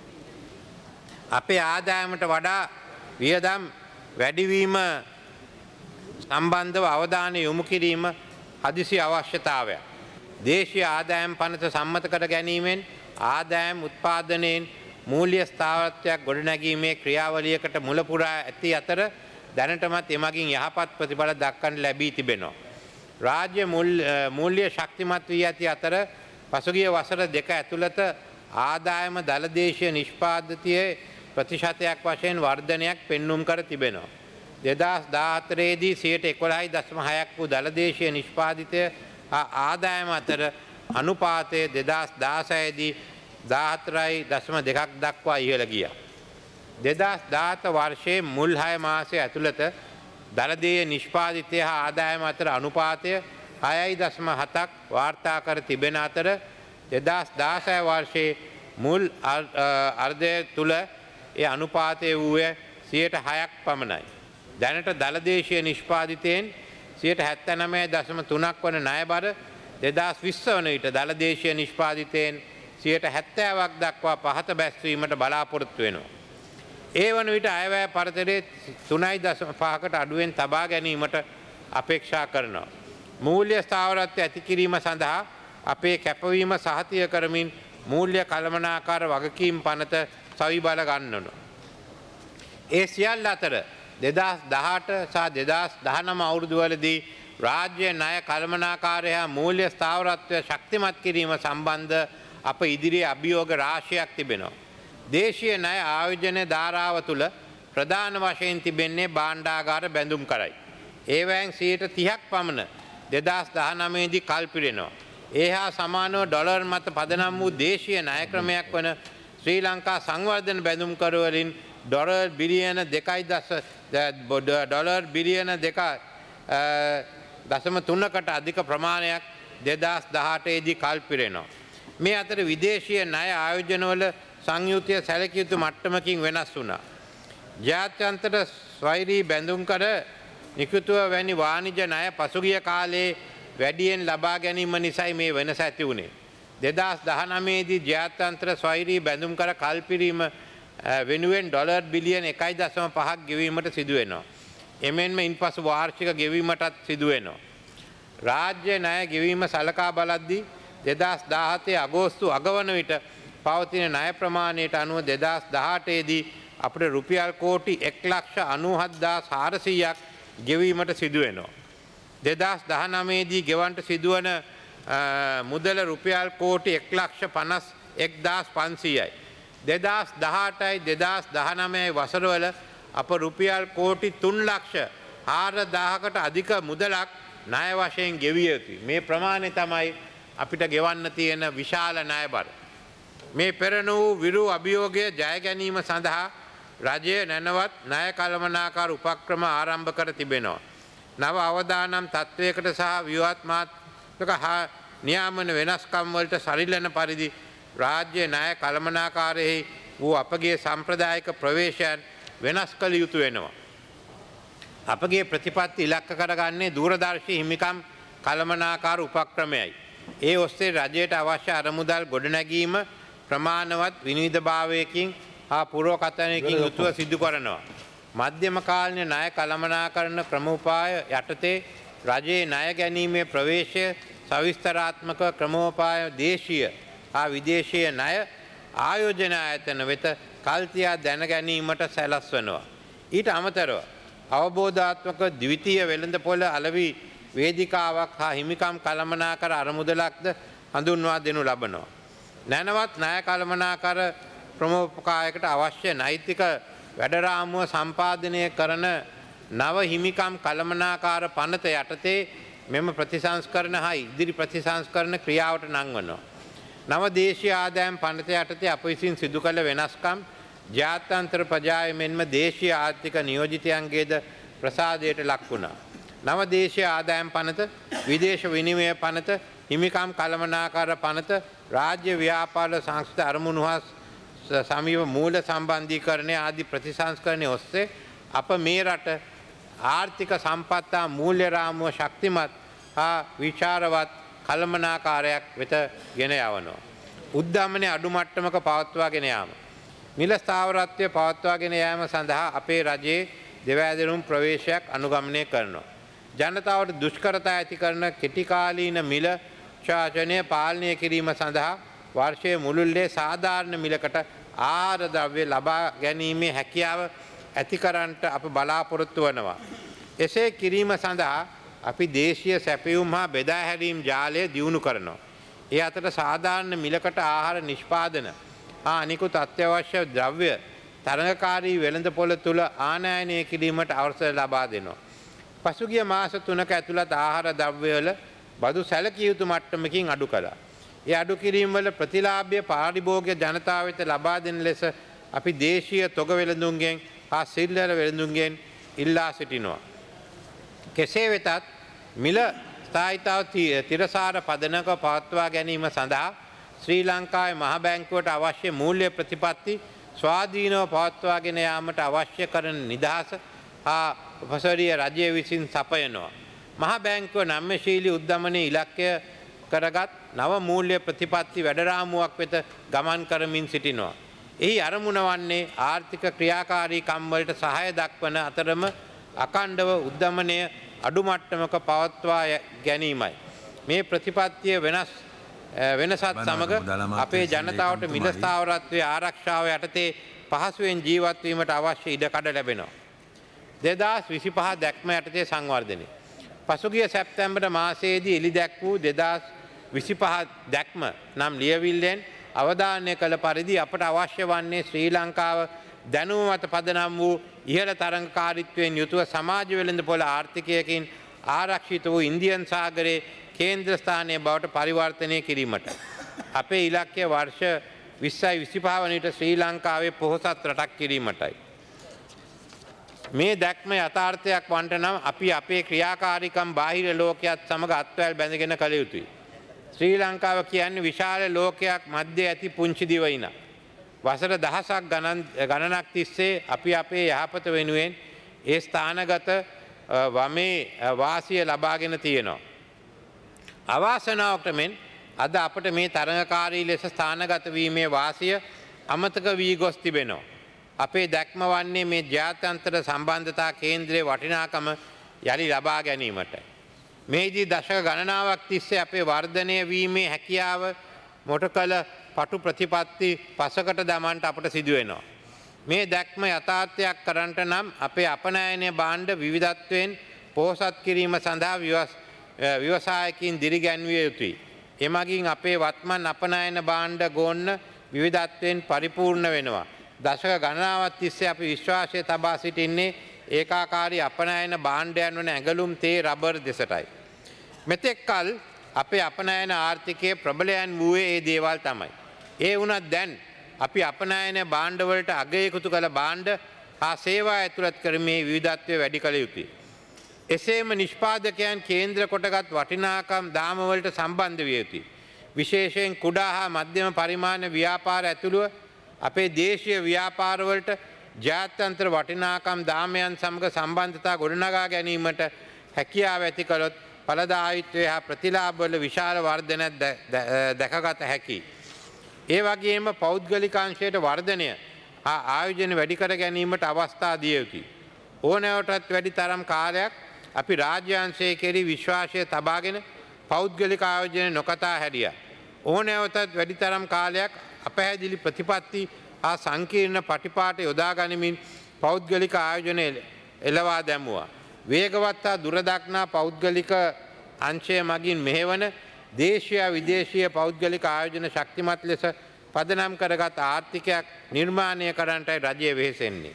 අපේ ආදායමට වඩා වියදම් වැඩිවීම සම්බන්ධව අවධානය යොමු කිරීම හදිසි අවශ්‍යතාවයක්. දේශීය ආදායම් පනත සම්මත කර ගැනීමෙන් ආදායම් උත්පාදනයෙන් මූල්‍ය ස්ථාවරත්වයක් ගොඩනැගීමේ ක්‍රියාවලියකට මුල පුරා ඇති අතර දැනටමත් එමගින් යහපත් ප්‍රතිඵල දක්වන්න ලැබී තිබෙනවා. රාජ්‍ය මූල්‍ය ශක්තිමත් වී ඇති අතර පසුගිය වසර දෙක ඇතුළත ආදායම දළදේශීය නිෂ්පාදිතයේ ප්‍රතිශතයක් වශයෙන් වර්ධනයක් පෙන්නුම් කර තිබෙනවා. දෙදහස් දාහතරේදී සියයට එකොළහයි දශම හයක් වූ දළදේශීය නිෂ්පාදිතය හා ආදායම අතර අනුපාතය දෙදහස් දාසයේදී දාහතරයි දශම දෙකක් දක්වා ඉහළ ගියා. දෙදහස් දාහත වර්ෂයේ මුල් හය මාසය ඇතුළත දළදේශීය නිෂ්පාදිතය හා ආදායම අතර අනුපාතය හයයි දශම හතක් වාර්තා කර තිබෙන අතර දෙදහස් දාසය වර්ෂයේ මුල් අර්ධය තුළ ඒ අනුපාතය වූයේ සියයට හයක් පමණයි. දැනට දළදේශීය නිෂ්පාදිතයෙන් සියයට හැත්තෑනවය දශම තුනක් වන ණයබර දෙදහස් විස්ස වන විට දළදේශීය නිෂ්පාදිතයෙන් සියයට හැත්තෑවක් දක්වා පහත බැස්වීමට බලාපොරොත්තු වෙනවා. ඒ වන විට අයවැය පරතරයේ තුනයි දශම පහකට අඩුවෙන් තබා ගැනීමට අපේක්ෂා කරනවා. මූල්‍ය ස්ථාවරත්වය ඇති කිරීම සඳහා අපේ කැපවීම සහතිය කරමින් මූල්‍ය කළමනාකාර වගකීම් පනත සවි බල ගන්නනවා. ඒ සියල්ල අතර දෙදහස් දහඅට සහ දෙදහස් දහනව අවුරුදුවලදී රාජ්‍ය ණය කළමනාකාරය හා මූල්‍ය ස්ථාවරත්වය ශක්තිමත් කිරීම සම්බන්ධ අප ඉදිරියේ අභියෝග රාශියක් තිබෙනවා. දේශීය ණය ආයෝජන ධාරාව තුළ ප්‍රධාන වශයෙන් තිබෙන්නේ භාණ්ඩාගාර බැඳුම් කරයි. ඒවැයෙන් සියයට තිහක් පමණ දෙදහස් දහනවයේදී කල්පිරෙනවා. ඒ හා සමානව ඩොලර් මත පදනම් වූ දේශීය ණය ක්‍රමයක් වන ශ්‍රී ලංකා සංවර්ධන බැඳුම්කරුවලින් ඩොලර් බිලියන දෙකයි දස ඩොලර් බිලියන දෙක දශම තුනකට අධික ප්‍රමාණයක් දෙදහස් දහඅටේදී කල්පිරෙනවා. මේ අතර විදේශීය ණය ආයෝජනවල සංයුතිය සැලකිය යුතු මට්ටමකින් වෙනස් වුණා. ජාත්‍යන්තර ස්වෛරී බැඳුම්කර නිකුතුව වැනි වාණිජ ණය පසුගිය කාලයේ වැඩියෙන් ලබා ගැනීම නිසයි මේ වෙනස ඇති වුණේ. දෙදහස් දහනවයේදී ජාත්‍යන්තර ස්වෛරී බැඳුම්කර කල්පිරීම වෙනුවෙන් ඩොලර් බිලියන එකයි දශම පහක් ගෙවීමට සිදු වෙනවා. එමෙන්ම ඉන්පසු වාර්ෂික ගෙවීමටත් සිදු වෙනවා. රාජ්‍ය ණය ගෙවීම සලකා බලද්දී දෙදහස් දාහතේ අගෝස්තු අගවන විට පවතින ණය ප්‍රමාණයට අනුව දෙදහස් දහඅටේදී අපිට රුපියල් කෝටි එක් ලක්ෂ අනූහත් හදාස් හාරසීයක් ගෙවීමට සිදු වෙනවා. දෙදහස් දහනවයේදී ගෙවන්නට සිදුවන මුදල රුපියල් කෝටි එක් ලක්ෂ පනස් එක්දාස් පන්සීයයි. දෙදහස් දහඅටයි දෙදහස් දහනවයයි වසරවල අප රුපියල් කෝටි තුන් ලක්ෂ හාරදාහකට අධික මුදලක් ණය වශයෙන් ගෙවිය යුතුයි. මේ ප්‍රමාණය තමයි අපිට ගෙවන්න තියෙන විශාල ණය බර. මේ පෙරණ වූ විරු අභියෝගය ජය ගැනීම සඳහා රජය නැනවත් ණය කළමනාකාර උපක්‍රම ආරම්භ කර තිබෙනවා. නව අවදානම් තත්ත්වයකට සහ ව්‍යුහාත්මක හා නියාමන වෙනස්කම් වලට සරිලන පරිදි රාජ්‍ය ණය කළමනාකාරයෙහි වූ අපගේ සම්ප්‍රදායික ප්‍රවේශයන් වෙනස් කළ යුතු වෙනවා. අපගේ ප්‍රතිපත්ති ඉලක්ක කරගන්නේ දූරදර්ශී හිමිකම් කළමනාකාර උපක්‍රමයයි. ඒ ඔස්සේ රජයට අවශ්‍ය අරමුදල් ගොඩනැගීම ප්‍රමාණවත් විනිවිදභාවයකින් හා පුරෝකථනයකින් යුතුව සිදු කරනවා. මධ්‍යම කාලීන ණය කළමනාකරණ ක්‍රමෝපාය යටතේ රජයේ ණය ගැනීමේ ප්‍රවේශය සවිස්තරාත්මක ක්‍රමෝපාය දේශීය හා විදේශීය ණය ආයෝජන ආයතන වෙත කල්තියා දැන ගැනීමට සැලස්වනවා. ඊට අමතරව අවබෝධාත්මක ද්විතීය වෙළඳපොළ අලෙවි වේදිකාවක් හා හිමිකම් කළමනාකර අරමුදලක්ද හඳුන්වා දෙනු ලබනවා. නැනවත් ණය කළමනාකර ප්‍රමෝපකායකට අවශ්‍ය නෛතික වැඩරාමුව සම්පාදනය කරන නව හිමිකම් කළමනාකාර පනත යටතේ මෙම ප්‍රතිසංස්කරණ හා ඉදිරි ප්‍රතිසංස්කරණ ක්‍රියාවට නංවනවා. නව දේශීය ආදායම් පනත යටතේ අප විසින් සිදු කළ වෙනස්කම් ජාත්‍යන්තර ප්‍රජාය මෙන්ම දේශීය ආර්ථික නියෝජිතයන්ගේද ප්‍රසාදයට ලක් වුණා. නව දේශීය ආදායම් පනත, විදේශ විනිමය පනත, හිමිකම් කළමනාකාර පනත, රාජ්‍ය ව්‍යාපාර සංස්ථා අරමුණු හා සමීප මූල සම්බන්ධීකරණය ආදී ප්‍රතිසංස්කරණය ඔස්සේ අප මේ රට ආර්ථික සම්පත් හා මූල්‍ය රාමුව ශක්තිමත් හා විචාරවත් කළමනාකාරයක් වෙත ගෙන යවනවා. උද්දමනය අඩු මට්ටමක පවත්වාගෙන යාම. මිල ස්ථාවරත්වය පවත්වාගෙන යාම සඳහා අපේ රජයේ දෙවැදෙනුම් ප්‍රවේශයක් අනුගමනය කරනවා. ජනතාවට දුෂ්කරතා ඇති කරන කෙටිකාලීන මිල ශාසනය පාලනය කිරීම සඳහා වර්ෂයේ මුළුල්ලේ සාධාරණ මිලකට ආහාර ද්‍රව්‍ය ලබා ගැනීමේ හැකියාව ඇති කරන්නට අප බලාපොරොත්තු වනවා. එසේ කිරීම සඳහා අපි දේශීය සැපයුම් හා බෙදා හැරීම් ජාලය දියුණු කරනවා. ඒ අතර සාධාරණ මිලකට ආහාර නිෂ්පාදන හා අනිකුත් අත්‍යවශ්‍ය ද්‍රව්‍ය තරඟකාරී වෙළඳපොළ තුළ ආනයනය කිරීමට අවසර ලබා දෙනවා. පසුගිය මාස තුනක ඇතුළත ආහාර ද්‍රව්‍යවල බදු සැලකිය යුතු මට්ටමකින් අඩු කළා. ඒ අඩු කිරීමවල ප්‍රතිලාභය පාරිභෝගික ජනතාව වෙත ලබා දෙන ලෙස අපි දේශීය තොග වෙළඳුන්ගෙන් හා සිල්ලර වෙළඳුන්ගෙන් ඉල්ලා සිටිනවා. කෙසේ වෙතත් මිල ස්ථායීතාව තිරසාර පදනක පවත්වා ගැනීම සඳහා ශ්‍රී ලංකාවේ මහ බැංකුවට අවශ්‍ය මූල්‍ය ප්‍රතිපත්ති ස්වාධීනව පවත්වාගෙන යාමට අවශ්‍ය කරන නිදහස හා උපසරීය රජය විසින් සපයනවා. මහ බැංකුව නම්‍යශීලී උද්දමනයේ ඉලක්කය කරගත් නව මූල්‍ය ප්‍රතිපත්ති වැඩරාමුවක් වෙත ගමන් කරමින් සිටිනවා. එහි අරමුණ වන්නේ ආර්ථික ක්‍රියාකාරීකම් වලට සහාය දක්වන අතරම අකණ්ඩව උද්දමනය අඩු මට්ටමක පවත්වා ගැනීමයි. මේ ප්‍රතිපත්තිය වෙනස් වෙනසත් සමග අපේ ජනතාවට මිල ස්ථාවරත්වයේ ආරක්ෂාව යටතේ පහසුවෙන් ජීවත් වීමට අවශ්‍ය ඉඩකඩ ලැබෙනවා. දෙදහස් විසිපහ දැක්ම යටතේ සංවර්ධනය. පසුගිය සැප්තැම්බර් මාසයේදී එළි දැක් වූ දෙදහස් විසිපහ දැක්ම නම් ලියවිල්ලෙන් අවධානය කළ පරිදි අපට අවශ්‍ය වන්නේ ශ්‍රී ලංකාව දැනුම මත පදනම් වූ ඉහළ තරඟකාරීත්වයෙන් යුතුව සමාජ වෙළඳපොළ ආර්ථිකයකින් ආරක්ෂිත වූ ඉන්දියන් සාගරයේ කේන්ද්‍ර ස්ථානය බවට පරිවර්තනය කිරීමට. අපේ ඉලක්කය වර්ෂ විස්සයි විසිපහ වනට ශ්‍රී ලංකාවේ පොහොසත් රටක් කිරීමටයි. මේ දැක්ම යථාර්ථයක් වන්ට නම් අපි අපේ ක්‍රියාකාරිකම් බාහිර ලෝකයක් සමඟ අත්වැල් බැඳගෙන කළ යුතුයි. ශ්‍රී ලංකාව කියන්නේ විශාල ලෝකයක් මධ්‍ය ඇති පුංචි දිවයින. වසර දහසක් ගණනක් තිස්සේ අපි අපේ යහපත වෙනුවෙන් ඒ ස්ථානගත වමේ වාසිය ලබාගෙන තියෙනවා. අවාසනාවකට මෙන් අද අපට මේ තරඟකාරී ලෙස ස්ථානගත වීමේ වාසිය අමතක වී ගොස් තිබෙනවා. අපේ දැක්ම වන්නේ මේ ජාත්‍යන්තර සම්බන්ධතා කේන්ද්‍රයේ වටිනාකම යළි ලබා ගැනීමට. මේදී දශක ගණනාවක් තිස්සේ අපේ වර්ධනය වීමේ හැකියාව මොට කළ පටු ප්‍රතිපත්ති පසකට දමන්ට අපට සිදුවෙනවා. මේ දැක්ම යථාර්ථයක් කරන්නට නම් අපේ අපනයනය බාණ්ඩ විවිධත්වයෙන් පෝසත් කිරීම සඳහා ව්‍යවසායකින් දිරිගැන්විය යුතුයි. එමගින් අපේ වත්මන් අපනයන බාණ්ඩ ගෝන්න විවිධත්වයෙන් පරිපූර්ණ වෙනවා. දශක ගණනාවත් තිස්සේ අපි විශ්වාසය තබා සිටින්නේ ඒකාකාරී අපනයන බාණ්ඩයන් වන ඇඟලුම් තේ රබර් දෙසටයි. මෙතෙක් කල් අපේ අපනයන ආර්ථිකයේ ප්‍රබලයන් වූයේ ඒ දේවල් තමයි. ඒ වුණත් දැන් අපි අපනයන බාණ්ඩවලට අගයකුතු කළ බාණ්ඩ හා සේවා ඇතුළත් කරමේ විවිධත්වය වැඩි කළ යුතුයි. එසේම නිෂ්පාදකයන් කේන්ද්‍ර කොටගත් වටිනාකම් දාමවලට සම්බන්ධ විය යුතුයි. විශේෂයෙන් කුඩා හා මධ්‍යම පරිමාණ ව්‍යාපාර ඇතුළුව අපේ දේශීය ව්‍යාපාරවලට ජාත්‍යන්තර වටිනාකම් දාමයන් සමග සම්බන්ධතා ගොඩනගා ගැනීමට හැකියාව ඇති කළොත් ඵලදායීත්වය හා ප්‍රතිලාභවල විශාල වර්ධනයක් දැකගත හැකියි. ඒ වගේම පෞද්ගලික අංශයට වර්ධනය හා ආයෝජන වැඩි කර ගැනීමට අවස්ථා දිය යුතුයි. ඕනෑවටත් වැඩි තරම් කාලයක් අපි රාජ්‍ය අංශයේ කෙරෙහි විශ්වාසය තබාගෙන පෞද්ගලික ආයෝජන නොකතා හැරියා. ඕනෑවටත් වැඩි තරම් කාලයක් අපැහැදිලි ප්‍රතිපත්ති හා සංකීර්ණ පටිපාට යොදා ගනිමින් පෞද්ගලික ආයෝජන එළවා දැමුවා. වේගවත් හා දුරදක්නා පෞද්ගලික අංශය මගින් මෙහෙවන දේශීය විදේශීය පෞද්ගලික ආයෝජන ශක්තිමත් ලෙස පදනම් කරගත් ආර්ථිකයක් නිර්මාණය කරන්නටයි රජය වෙහෙසෙන්නේ.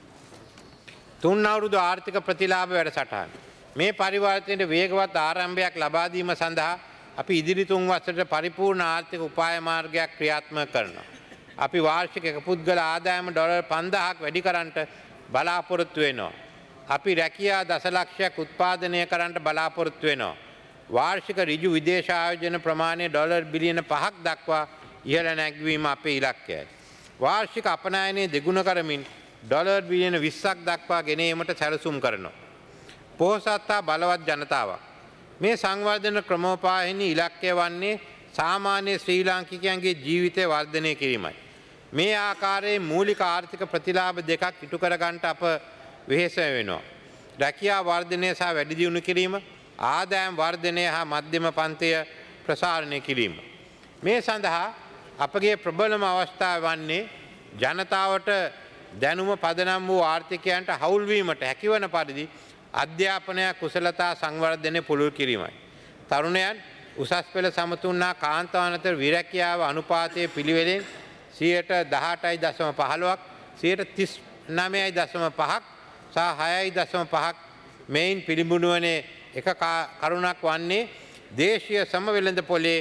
තුන් අවුරුදු ආර්ථික ප්‍රතිලාභ වැඩසටහන. මේ පරිවර්තනයේ වේගවත් ආරම්භයක් ලබා දීම සඳහා අපි ඉදිරි තුන් වසරට පරිපූර්ණ ආර්ථික උපාය මාර්ගයක් ක්‍රියාත්මක කරනවා. අපි වාර්ෂික එක පුද්ගල ආදායම ඩොලර් පන්දාහක් වැඩි කරන්නට බලාපොරොත්තු වෙනවා. අපි රැකියා දසලක්ෂයක් උත්පාදනය කරන්නට බලාපොරොත්තු වෙනවා. වාර්ෂික ඍජු විදේශ ආයෝජන ප්‍රමාණය ඩොලර් බිලියන පහක් දක්වා ඉහළ නැගවීම අපේ ඉලක්කයයි. වාර්ෂික අපනයනය දෙගුණ කරමින් ඩොලර් බිලියන විස්සක් දක්වා ගෙනීමට සැලසුම් කරනවා. පොහොසත් හා බලවත් ජනතාවක්. මේ සංවර්ධන ක්‍රමෝපායනි ඉලක්කය වන්නේ සාමාන්‍ය ශ්‍රී ලාංකිකයන්ගේ ජීවිතය වර්ධනය කිරීමයි. මේ ආකාරයේ මූලික ආර්ථික ප්‍රතිලාභ දෙකක් ඉටු කරගන්නට අප වෙහෙස වෙනවා. රැකියා වර්ධනය සහ වැඩි දියුණු කිරීම, ආදායම් වර්ධනය හා මධ්‍යම පන්තිය ප්‍රසාරණය කිරීම. මේ සඳහා අපගේ ප්‍රබලම අවස්ථාව වන්නේ ජනතාවට දැනුම පදනම් වූ ආර්ථිකයන්ට හවුල්වීමට හැකිවන පරිදි අධ්‍යාපනය කුසලතා සංවර්ධනය පුළුල් කිරීමයි. තරුණයන් උසස් පෙළ සමතුන් හා කාන්තාවන් අතර විරැකියාව අනුපාතය පිළිවෙලෙන් සියයට දහඅටයි දශම පහළොවක්, සියයට තිස් නවයයි දශම පහක් සහ හයයි දශම පහක් මෙයින් පිළිබුණු වනේ එක කරුණක් වන්නේ දේශීය සමවෙළඳ පොලේ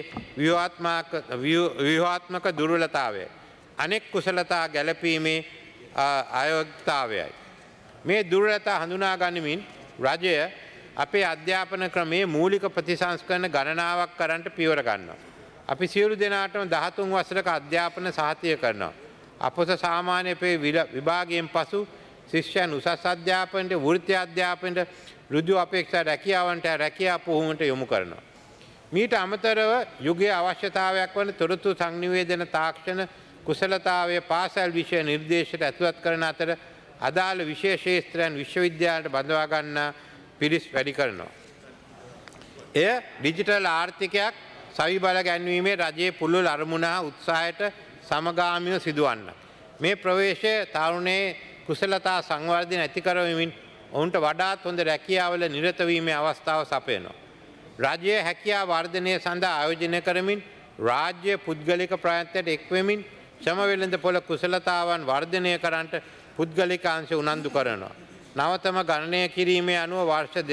ව්‍යුහාත්මක දුර්වලතාවය. අනෙක් කුසලතා ගැලපීමේ අයෝග්‍යතාවයයි. මේ දුර්වලතා හඳුනා ගනිමින් රජය අපේ අධ්‍යාපන ක්‍රමයේ මූලික ප්‍රතිසංස්කරණ ගණනාවක් කරන්නට පියවර ගන්නවා. අපි සියලු දෙනාටම දහතුන් වසරක අධ්‍යාපන සහතිය කරනවා. අපොස සාමාන්‍ය පෙළ විභාගයෙන් පසු ශිෂ්‍යයන් උසස් අධ්‍යාපනයට, වෘත්ති අධ්‍යාපනයට, ඍජු අපේක්ෂා රැකියාවන්ට රැකියා පුහුණුවට යොමු කරනවා. මීට අමතරව යුගයේ අවශ්‍යතාවයක් වන තොරතුරු සංනිවේදන තාක්ෂණ කුසලතාවය පාසල් විෂය නිර්දේශයට ඇතුළත් කරන අතර අදාළ විශේෂ ශාස්ත්‍රයන් විශ්වවිද්‍යාලයට බඳවා ගන්න පිරිස් වැඩි කරනවා. එය ඩිජිටල් ආර්ථිකයක් සවිබල ගැන්වීමේ රජයේ පුළුල් අරමුණ හා උත්සාහයට සමගාමීව සිදුවන්න. මේ ප්‍රවේශය තරුණයේ කුසලතා සංවර්ධන ඇති කරවමින් ඔවුන්ට වඩාත් හොඳ රැකියාවල නිරත වීමේ අවස්ථාව සපයනවා. රජය හැකියා වර්ධනය සඳහා ආයෝජනය කරමින් රාජ්‍ය පුද්ගලික ප්‍රයත්නයට එක්වෙමින් ශ්‍රම වෙළඳ පොළ කුසලතාවන් වර්ධනය කරන්නට පුද්ගලික අංශ උනන්දු කරනවා. නවතම ගණනය කිරීමේ අනුව වර්ෂ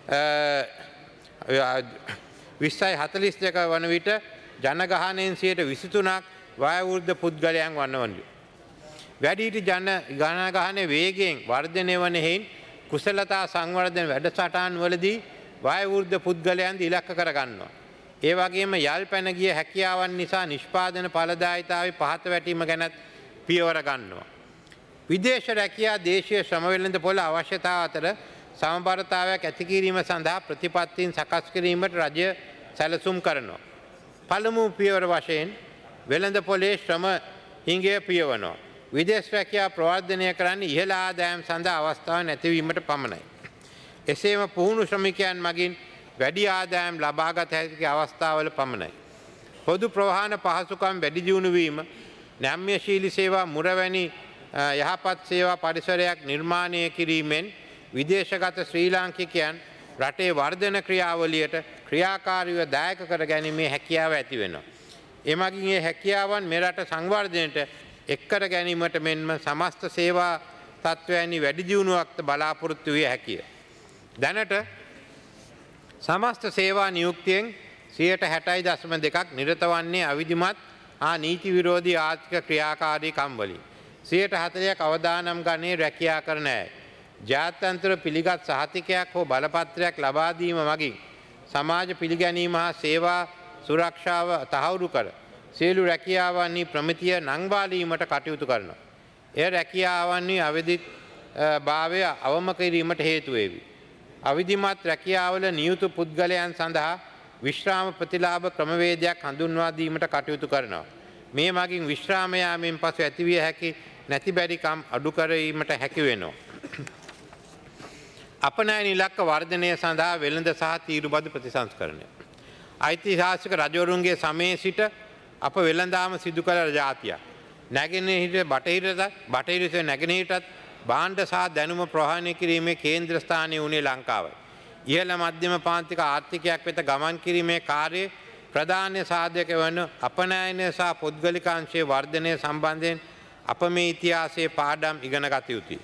විස්සයි හතලිස් දෙක වන විට ජනගහනයෙන් සියයට විසිතුනක් වයවෘද්ධ පුද්ගලයන් වන්නවනු. වැඩිහිටි ජන ගණගහන වේගෙන් වර්ධනය වන හෙයින් කුසලතා සංවර්ධන වැඩසටහන් වලදී වයවෘද්ධ පුද්ගලයන්ද ඉලක්ක කරගන්නවා. ඒ වගේම යල් පැන ගිය හැකියාවන් නිසා නිෂ්පාදන ඵලදායීතාවේ පහත වැටීම ගැනත් පියවර ගන්නවා. විදේශ රැකියා දේශීය ශ්‍රම වෙළඳ පොළ අවශ්‍යතාව අතර සමබරතාවයක් ඇති කිරීම සඳහා ප්‍රතිපත්තීන් සකස් කිරීමට රජය සැලසුම් කරනවා. පළමු පියවර වශයෙන් වෙළඳ පොලේ ශ්‍රම හිඟය පියවනවා. විදේශ රැකියා ප්‍රවර්ධනය කරන්නේ ඉහළ ආදායම් සඳහා අවස්ථාව නැතිවීමට පමණයි. එසේම පුහුණු ශ්‍රමිකයන් මගින් වැඩි ආදායම් ලබාගත හැකි අවස්ථාවල පමණයි. පොදු ප්‍රවාහන පහසුකම් වැඩි දියුණු වීම, නම්‍යශීලී සේවා මුරවැනි යහපත් සේවා පරිසරයක් නිර්මාණය කිරීමෙන් විදේශගත ශ්‍රී ලාංකිකයන් රටේ වර්ධන ක්‍රියාවලියට ක්‍රියාකාරීව දායක කර ගැනීමේ හැකියාව ඇති වෙනවා. එමගින් මේ හැකියාවන් මෙරට සංවර්ධනයට එක් කර ගැනීමට මෙන්ම සමස්ත සේවා තත්ත්වයන්හි වැඩි දියුණුවක්ද බලාපොරොත්තු විය හැකිය. දැනට සමස්ත සේවා නියුක්තියෙන් සියයට හැටයි දශම දෙකක් නිරත වන්නේ අවිධිමත් හා නීති විරෝධී ආර්ථික ක්‍රියාකාරීකම් වලින්. සියයට හතළිහක් අවදානම් ගණයේ රැකියා කරන අය. ජාත්‍යන්තර පිළිගත් සහතිකයක් හෝ බලපත්‍රයක් ලබා දීම මගින් සමාජ පිළිගැනීම හා සේවා සුරක්ෂාව තහවුරු කර සියලු රැකියාවන්හි ප්‍රමිතිය නංවාලීමට කටයුතු කරනවා. එය රැකියාවන්හි අවධි භාවය අවම කිරීමට හේතු වේවි. අවිධිමත් රැකියාවල නියුතු පුද්ගලයන් සඳහා විශ්‍රාම ප්‍රතිලාභ ක්‍රමවේදයක් හඳුන්වා දීමට කටයුතු කරනවා. මේ මගින් විශ්‍රාම යාමෙන් පසු ඇතිවිය හැකි නැති බැරිකම් අඩු කිරීමට හැකි වෙනවා. අපනයන ඉලක්ක වර්ධනය සඳහා වෙළඳ සහ තීරුබදු ප්‍රතිසංස්කරණය. ඓතිහාසික රජවරුන්ගේ සමයේ සිට අප වෙළඳාම සිදු කළ ජාතියක්. නැගෙනහිර බටහිරට බටහිර නැගෙනහිරටත් භාණ්ඩ සහ දැනුම ප්‍රවාහනය කිරීමේ කේන්ද්‍ර ස්ථානය වුණේ ලංකාවයි. ඉහළ මධ්‍යම පාන්තික ආර්ථිකයක් වෙත ගමන් කිරීමේ කාර්යයේ ප්‍රධාන සාධක වන අපනයනය සහ පුද්ගලිකාංශයේ වර්ධනය සම්බන්ධයෙන් අප මේ ඉතිහාසයේ පාඩම් ඉගෙන ගත යුතුයි.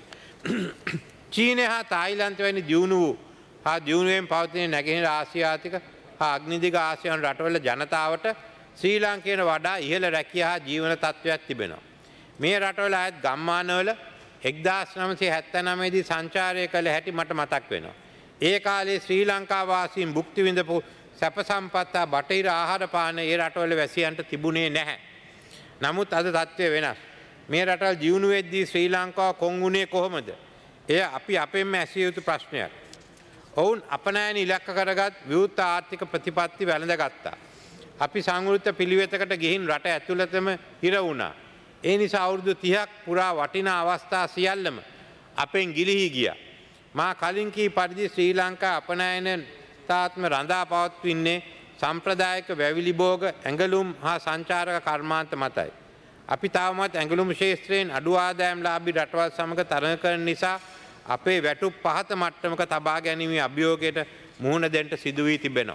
චීනය හා තායිලන්ත වැනි දියුණු වූ හා දියුණුවෙන් පවතින නැගෙනහිර ආසියාතික හා අග්නිදිග ආසියානු රටවල ජනතාවට ශ්‍රී ලාංකේට වඩා ඉහළ රැකියා හා ජීවන තත්ත්වයක් තිබෙනවා. මේ රටවල අයත් ගම්මානවල එක්දාස් නවසිය හැත්තෑ දී සංචාරය කළ හැටි මට මතක් වෙනවා. ඒ කාලේ ශ්‍රී ලංකා වාසීන් භුක්ති විඳපු සැප සම්පත් හා බටහිර ආහාර පාන ඒ රටවල වැසියන්ට තිබුණේ නැහැ. නමුත් අද තත්ත්වය වෙනස්. මේ රටවල් ජීවුණු වෙද්දී ශ්‍රී ලංකාව කොන් වුණේ කොහොමද? එය අපි අපෙන්ම ඇසිය යුතු ප්‍රශ්නයක්. ඔවුන් අපනයන ඉලක්ක කරගත් විවෘත ආර්ථික ප්‍රතිපත්ති වැළඳගත්තා. අපි සංවෘත පිළිවෙතකට ගිහින් රට ඇතුළතම හිර වුණා. ඒ නිසා අවුරුදු තිහක් පුරා වටිනා අවස්ථා සියල්ලම අපෙන් ගිලිහි ගියා. මා කලින් කී පරිදි ශ්‍රී ලංකා අපනයන තාත්ම රඳා පවත්වන්නේ සම්ප්‍රදායික වැවිලි භෝග ඇඟලුම් හා සංචාරක කර්මාන්ත මතයි. අපි තවමත් ඇඟලුම් ශේෂත්‍රයෙන් අඩු ආදායම් ලාභී රටවල් සමග තරඟ කරන නිසා අපේ වැටුප් පහත මට්ටමක තබා ගැනීමේ අභියෝගයට මුහුණ දෙන්න සිදු වී තිබෙනවා.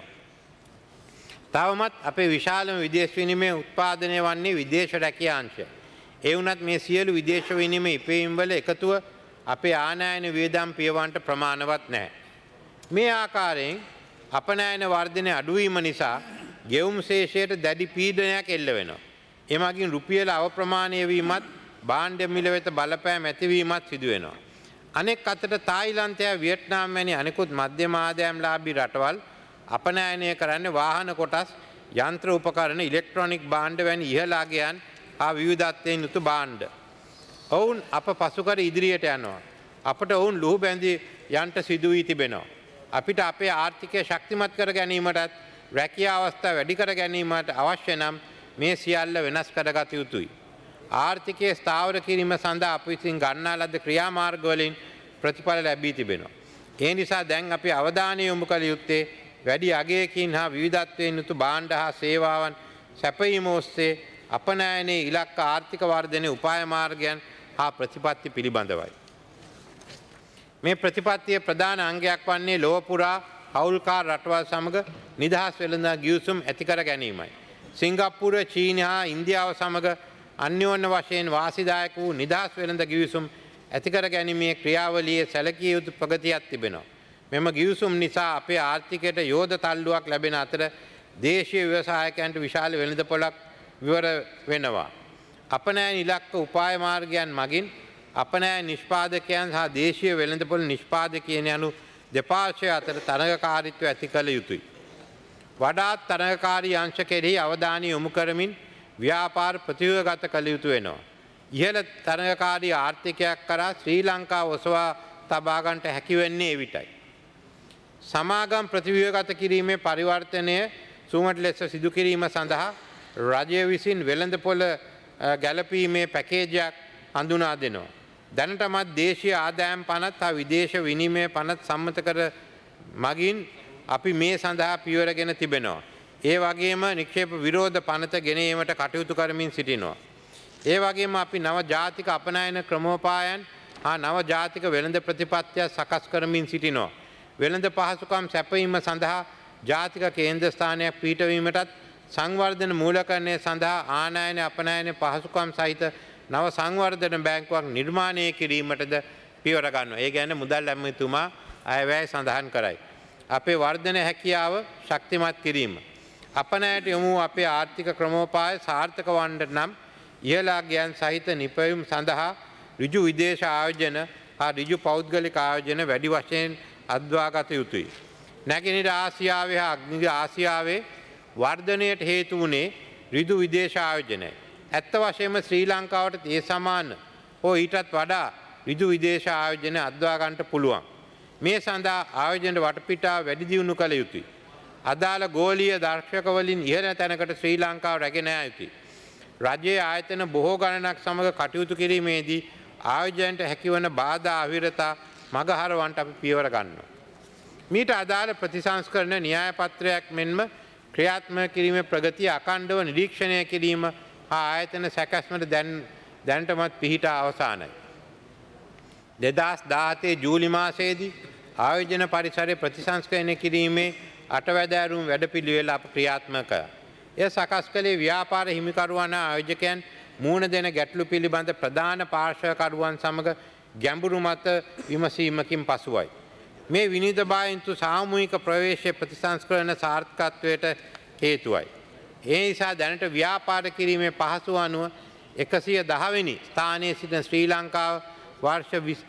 තවමත් අපේ විශාලම විදේශ විනිමය උත්පාදනය වන්නේ විදේශ රැකියා අංශය. ඒ වුණත් මේ සියලු විදේශ විනිමය ඉපයීම් වල එකතුව අපේ ආනයන වියදම් පියවන්නට ප්‍රමාණවත් නැහැ. මේ ආකාරයෙන් අපනයන වර්ධනය අඩුවීම නිසා ගෙවුම් ශේෂයට දැඩි පීඩනයක් එල්ල වෙනවා. එමගින් රුපියල අවප්‍රමාණය වීමත් භාණ්ඩ මිල වෙත බලපෑම් ඇතිවීමත් සිදු වෙනවා. අනෙක් අතට තායිලන්තය වියට්නාම් වැනි අනෙකුත් මධ්‍යම ආදායම් ලාභී රටවල් අපනයනය කරන්නේ වාහන කොටස්, යන්ත්‍ර උපකරණ, ඉලෙක්ට්‍රොනික භාණ්ඩ වැනි ඉහළ අගයන් හා විවිධත්වයෙන් යුතු භාණ්ඩ. ඔවුන් අප පසුකර ඉදිරියට යනවා. අපට ඔවුන් ලුහු බැඳී යන්ට සිදු වී තිබෙනවා. අපිට අපේ ආර්ථිකය ශක්තිමත් කර ගැනීමටත් රැකියා අවස්ථා වැඩි කර ගැනීමට අවශ්‍ය නම් මේ සියල්ල වෙනස් කරගත යුතුයි. ආර්ථිකයේ ස්ථාවර කිරීම සඳහා අප විසින් ගන්නා ලද ක්‍රියාමාර්ග වලින් ප්‍රතිඵල ලැබී තිබෙනවා. ඒ නිසා දැන් අපි අවධානය යොමු කළ යුත්තේ වැඩි අගයකින් හා විවිධත්වයෙන් යුතු භාණ්ඩ හා සේවාවන් සැපයීම ඔස්සේ අපනයනයේ ඉලක්ක ආර්ථික වර්ධනයේ උපාය මාර්ගයන් හා ප්‍රතිපත්ති පිළිබඳවයි. මේ ප්‍රතිපත්තියේ ප්‍රධාන අංගයක් වන්නේ ලොව පුරා හවුල්කාර රටවල් සමග නිදහස් වෙළඳ ගිවිසුම් ඇති කර ගැනීමයි. සිංගප්පූර, චීනය හා ඉන්දියාව සමග අන්‍යෝන්‍ය වශයෙන් වාසිදායක වූ නිදහස් වෙළඳ ගිවිසුම් ඇති කර ගැනීමේ ක්‍රියාවලියේ සැලකිය යුතු ප්‍රගතියක් තිබෙනවා. මෙම ගිවිසුම් නිසා අපේ ආර්ථිකයට යෝධ තල්ලුවක් ලැබෙන අතර දේශීය ව්‍යවසායකයන්ට විශාල වෙළඳපොළක් විවර වෙනවා. අපනෑ ඉලක්ක උපාය මාර්ගයන් මගින් අපනෑ නිෂ්පාදකයන් සහ දේශීය වෙළඳපොළ නිෂ්පාදකයන් යනු දෙපාර්ශ්වය අතර තරගකාරීත්වය ඇති කළ යුතුයි. වඩාත් තරගකාරී අංශ කෙරෙහි අවධානය යොමු කරමින් ව්‍යාපාර ප්‍රතිව්‍යුහගත කළ යුතු වෙනවා. ඉහළ තරගකාරී ආර්ථිකයක් කරා ශ්‍රී ලංකාව ඔසවා තබා ගන්නට හැකි වෙන්නේ එවිටයි. සමාගම් ප්‍රතිව්‍යුහගත කිරීමේ පරිවර්තනය සුමට ලෙස සිදු කිරීම සඳහා රජය විසින් වෙළඳපොළ ගැලපීමේ පැකේජයක් හඳුනා දෙනවා. දැනටමත් දේශීය ආදායම් පනත් හා විදේශ විනිමය පනත් සම්මත කර මගින් අපි මේ සඳහා පියවරගෙන තිබෙනවා. ඒ වගේම නික්ෂේප විරෝධ පනත ගෙනීමට කටයුතු කරමින් සිටිනවා. ඒ වගේම අපි නව ජාතික අපනයන ක්‍රමෝපායන් හා නව ජාතික වෙළඳ ප්‍රතිපත්තිය සකස් කරමින් සිටිනවා. වෙළඳ පහසුකම් සැපයීම සඳහා ජාතික කේන්ද්‍ර ස්ථානයක් පිහිටවීමටත් සංවර්ධන මූලකරණය සඳහා ආනයන අපනයන පහසුකම් සහිත නව සංවර්ධන බැංකුවක් නිර්මාණය කිරීමටද පියවර ගන්නවා. ඒ ගැන මුදල් ඇමතිතුමා අයවැය සඳහන් කරයි. අපේ වර්ධන හැකියාව ශක්තිමත් කිරීම. අපනයට යොමු අපේ ආර්ථික ක්‍රමෝපාය සාර්ථක වන්නට නම් ඉහළාගයන් සහිත නිපැයුම් සඳහා ඍජු විදේශ ආයෝජන හා ඍජු පෞද්ගලික ආයෝජන වැඩි වශයෙන් අද්වාගත යුතුයි. නැගෙනහිර ආසියාවේ හා අග්නික ආසියාවේ වර්ධනයට හේතු වුණේ ඍජු විදේශ ආයෝජනයි. ඇත්ත වශයෙන්ම ශ්‍රී ලංකාවට ඒ සමාන හෝ ඊටත් වඩා ඍජු විදේශ ආයෝජන අද්වා ගන්නට පුළුවන්. මේ සඳහා ආයෝජන වටපිටාව වැඩි දියුණු කළ යුතුයි. අදාළ ගෝලීය දර්ශකවලින් ඉහළ තැනකට ශ්‍රී ලංකාව රැගෙන යා යුතුයි. රජයේ ආයතන බොහෝ ගණනක් සමග කටයුතු කිරීමේදී ආයෝජනයට හැකිවන බාධා අවිරතා මගහරවන්ට අපි පියවර ගන්නවා. මීට අදාළ ප්‍රතිසංස්කරණ න්‍යාය පත්‍රයක් මෙන්ම ක්‍රියාත්මක කිරීමේ ප්‍රගතිය අඛණ්ඩව නිරීක්ෂණය කිරීම හා ආයතන සැකැස්මට දැන් දැනටමත් පිහිටා අවසానයි. දෙදහස් දාහතේ ජූලි මාසයේදී ආයෝජන පරිසරය ප්‍රතිසංස්කරණය කිරීමේ අටවැදෑරුම් වැඩපිළිවෙල අප ක්‍රියාත්මක කළා. එය සකස් කළේ ව්‍යාපාර හිමිකරුවන් ආයෝජකයන් මූණ දෙන ගැටලු පිළිබඳ ප්‍රධාන පාර්ශ්වකරුවන් සමග ගැඹුරු මත විමසීමකින් පසුවයි. මේ විනිවිදභාවයන්තු සාමූහික ප්‍රවේශය ප්‍රතිසංස්කරණ සාර්ථකත්වයට හේතුවයි. ඒ නිසා දැනට ව්‍යාපාර කිරීමේ පහසු අනුව එකසිය දහවෙනි ස්ථානයේ සිටින ශ්‍රී ලංකාව වර්ෂ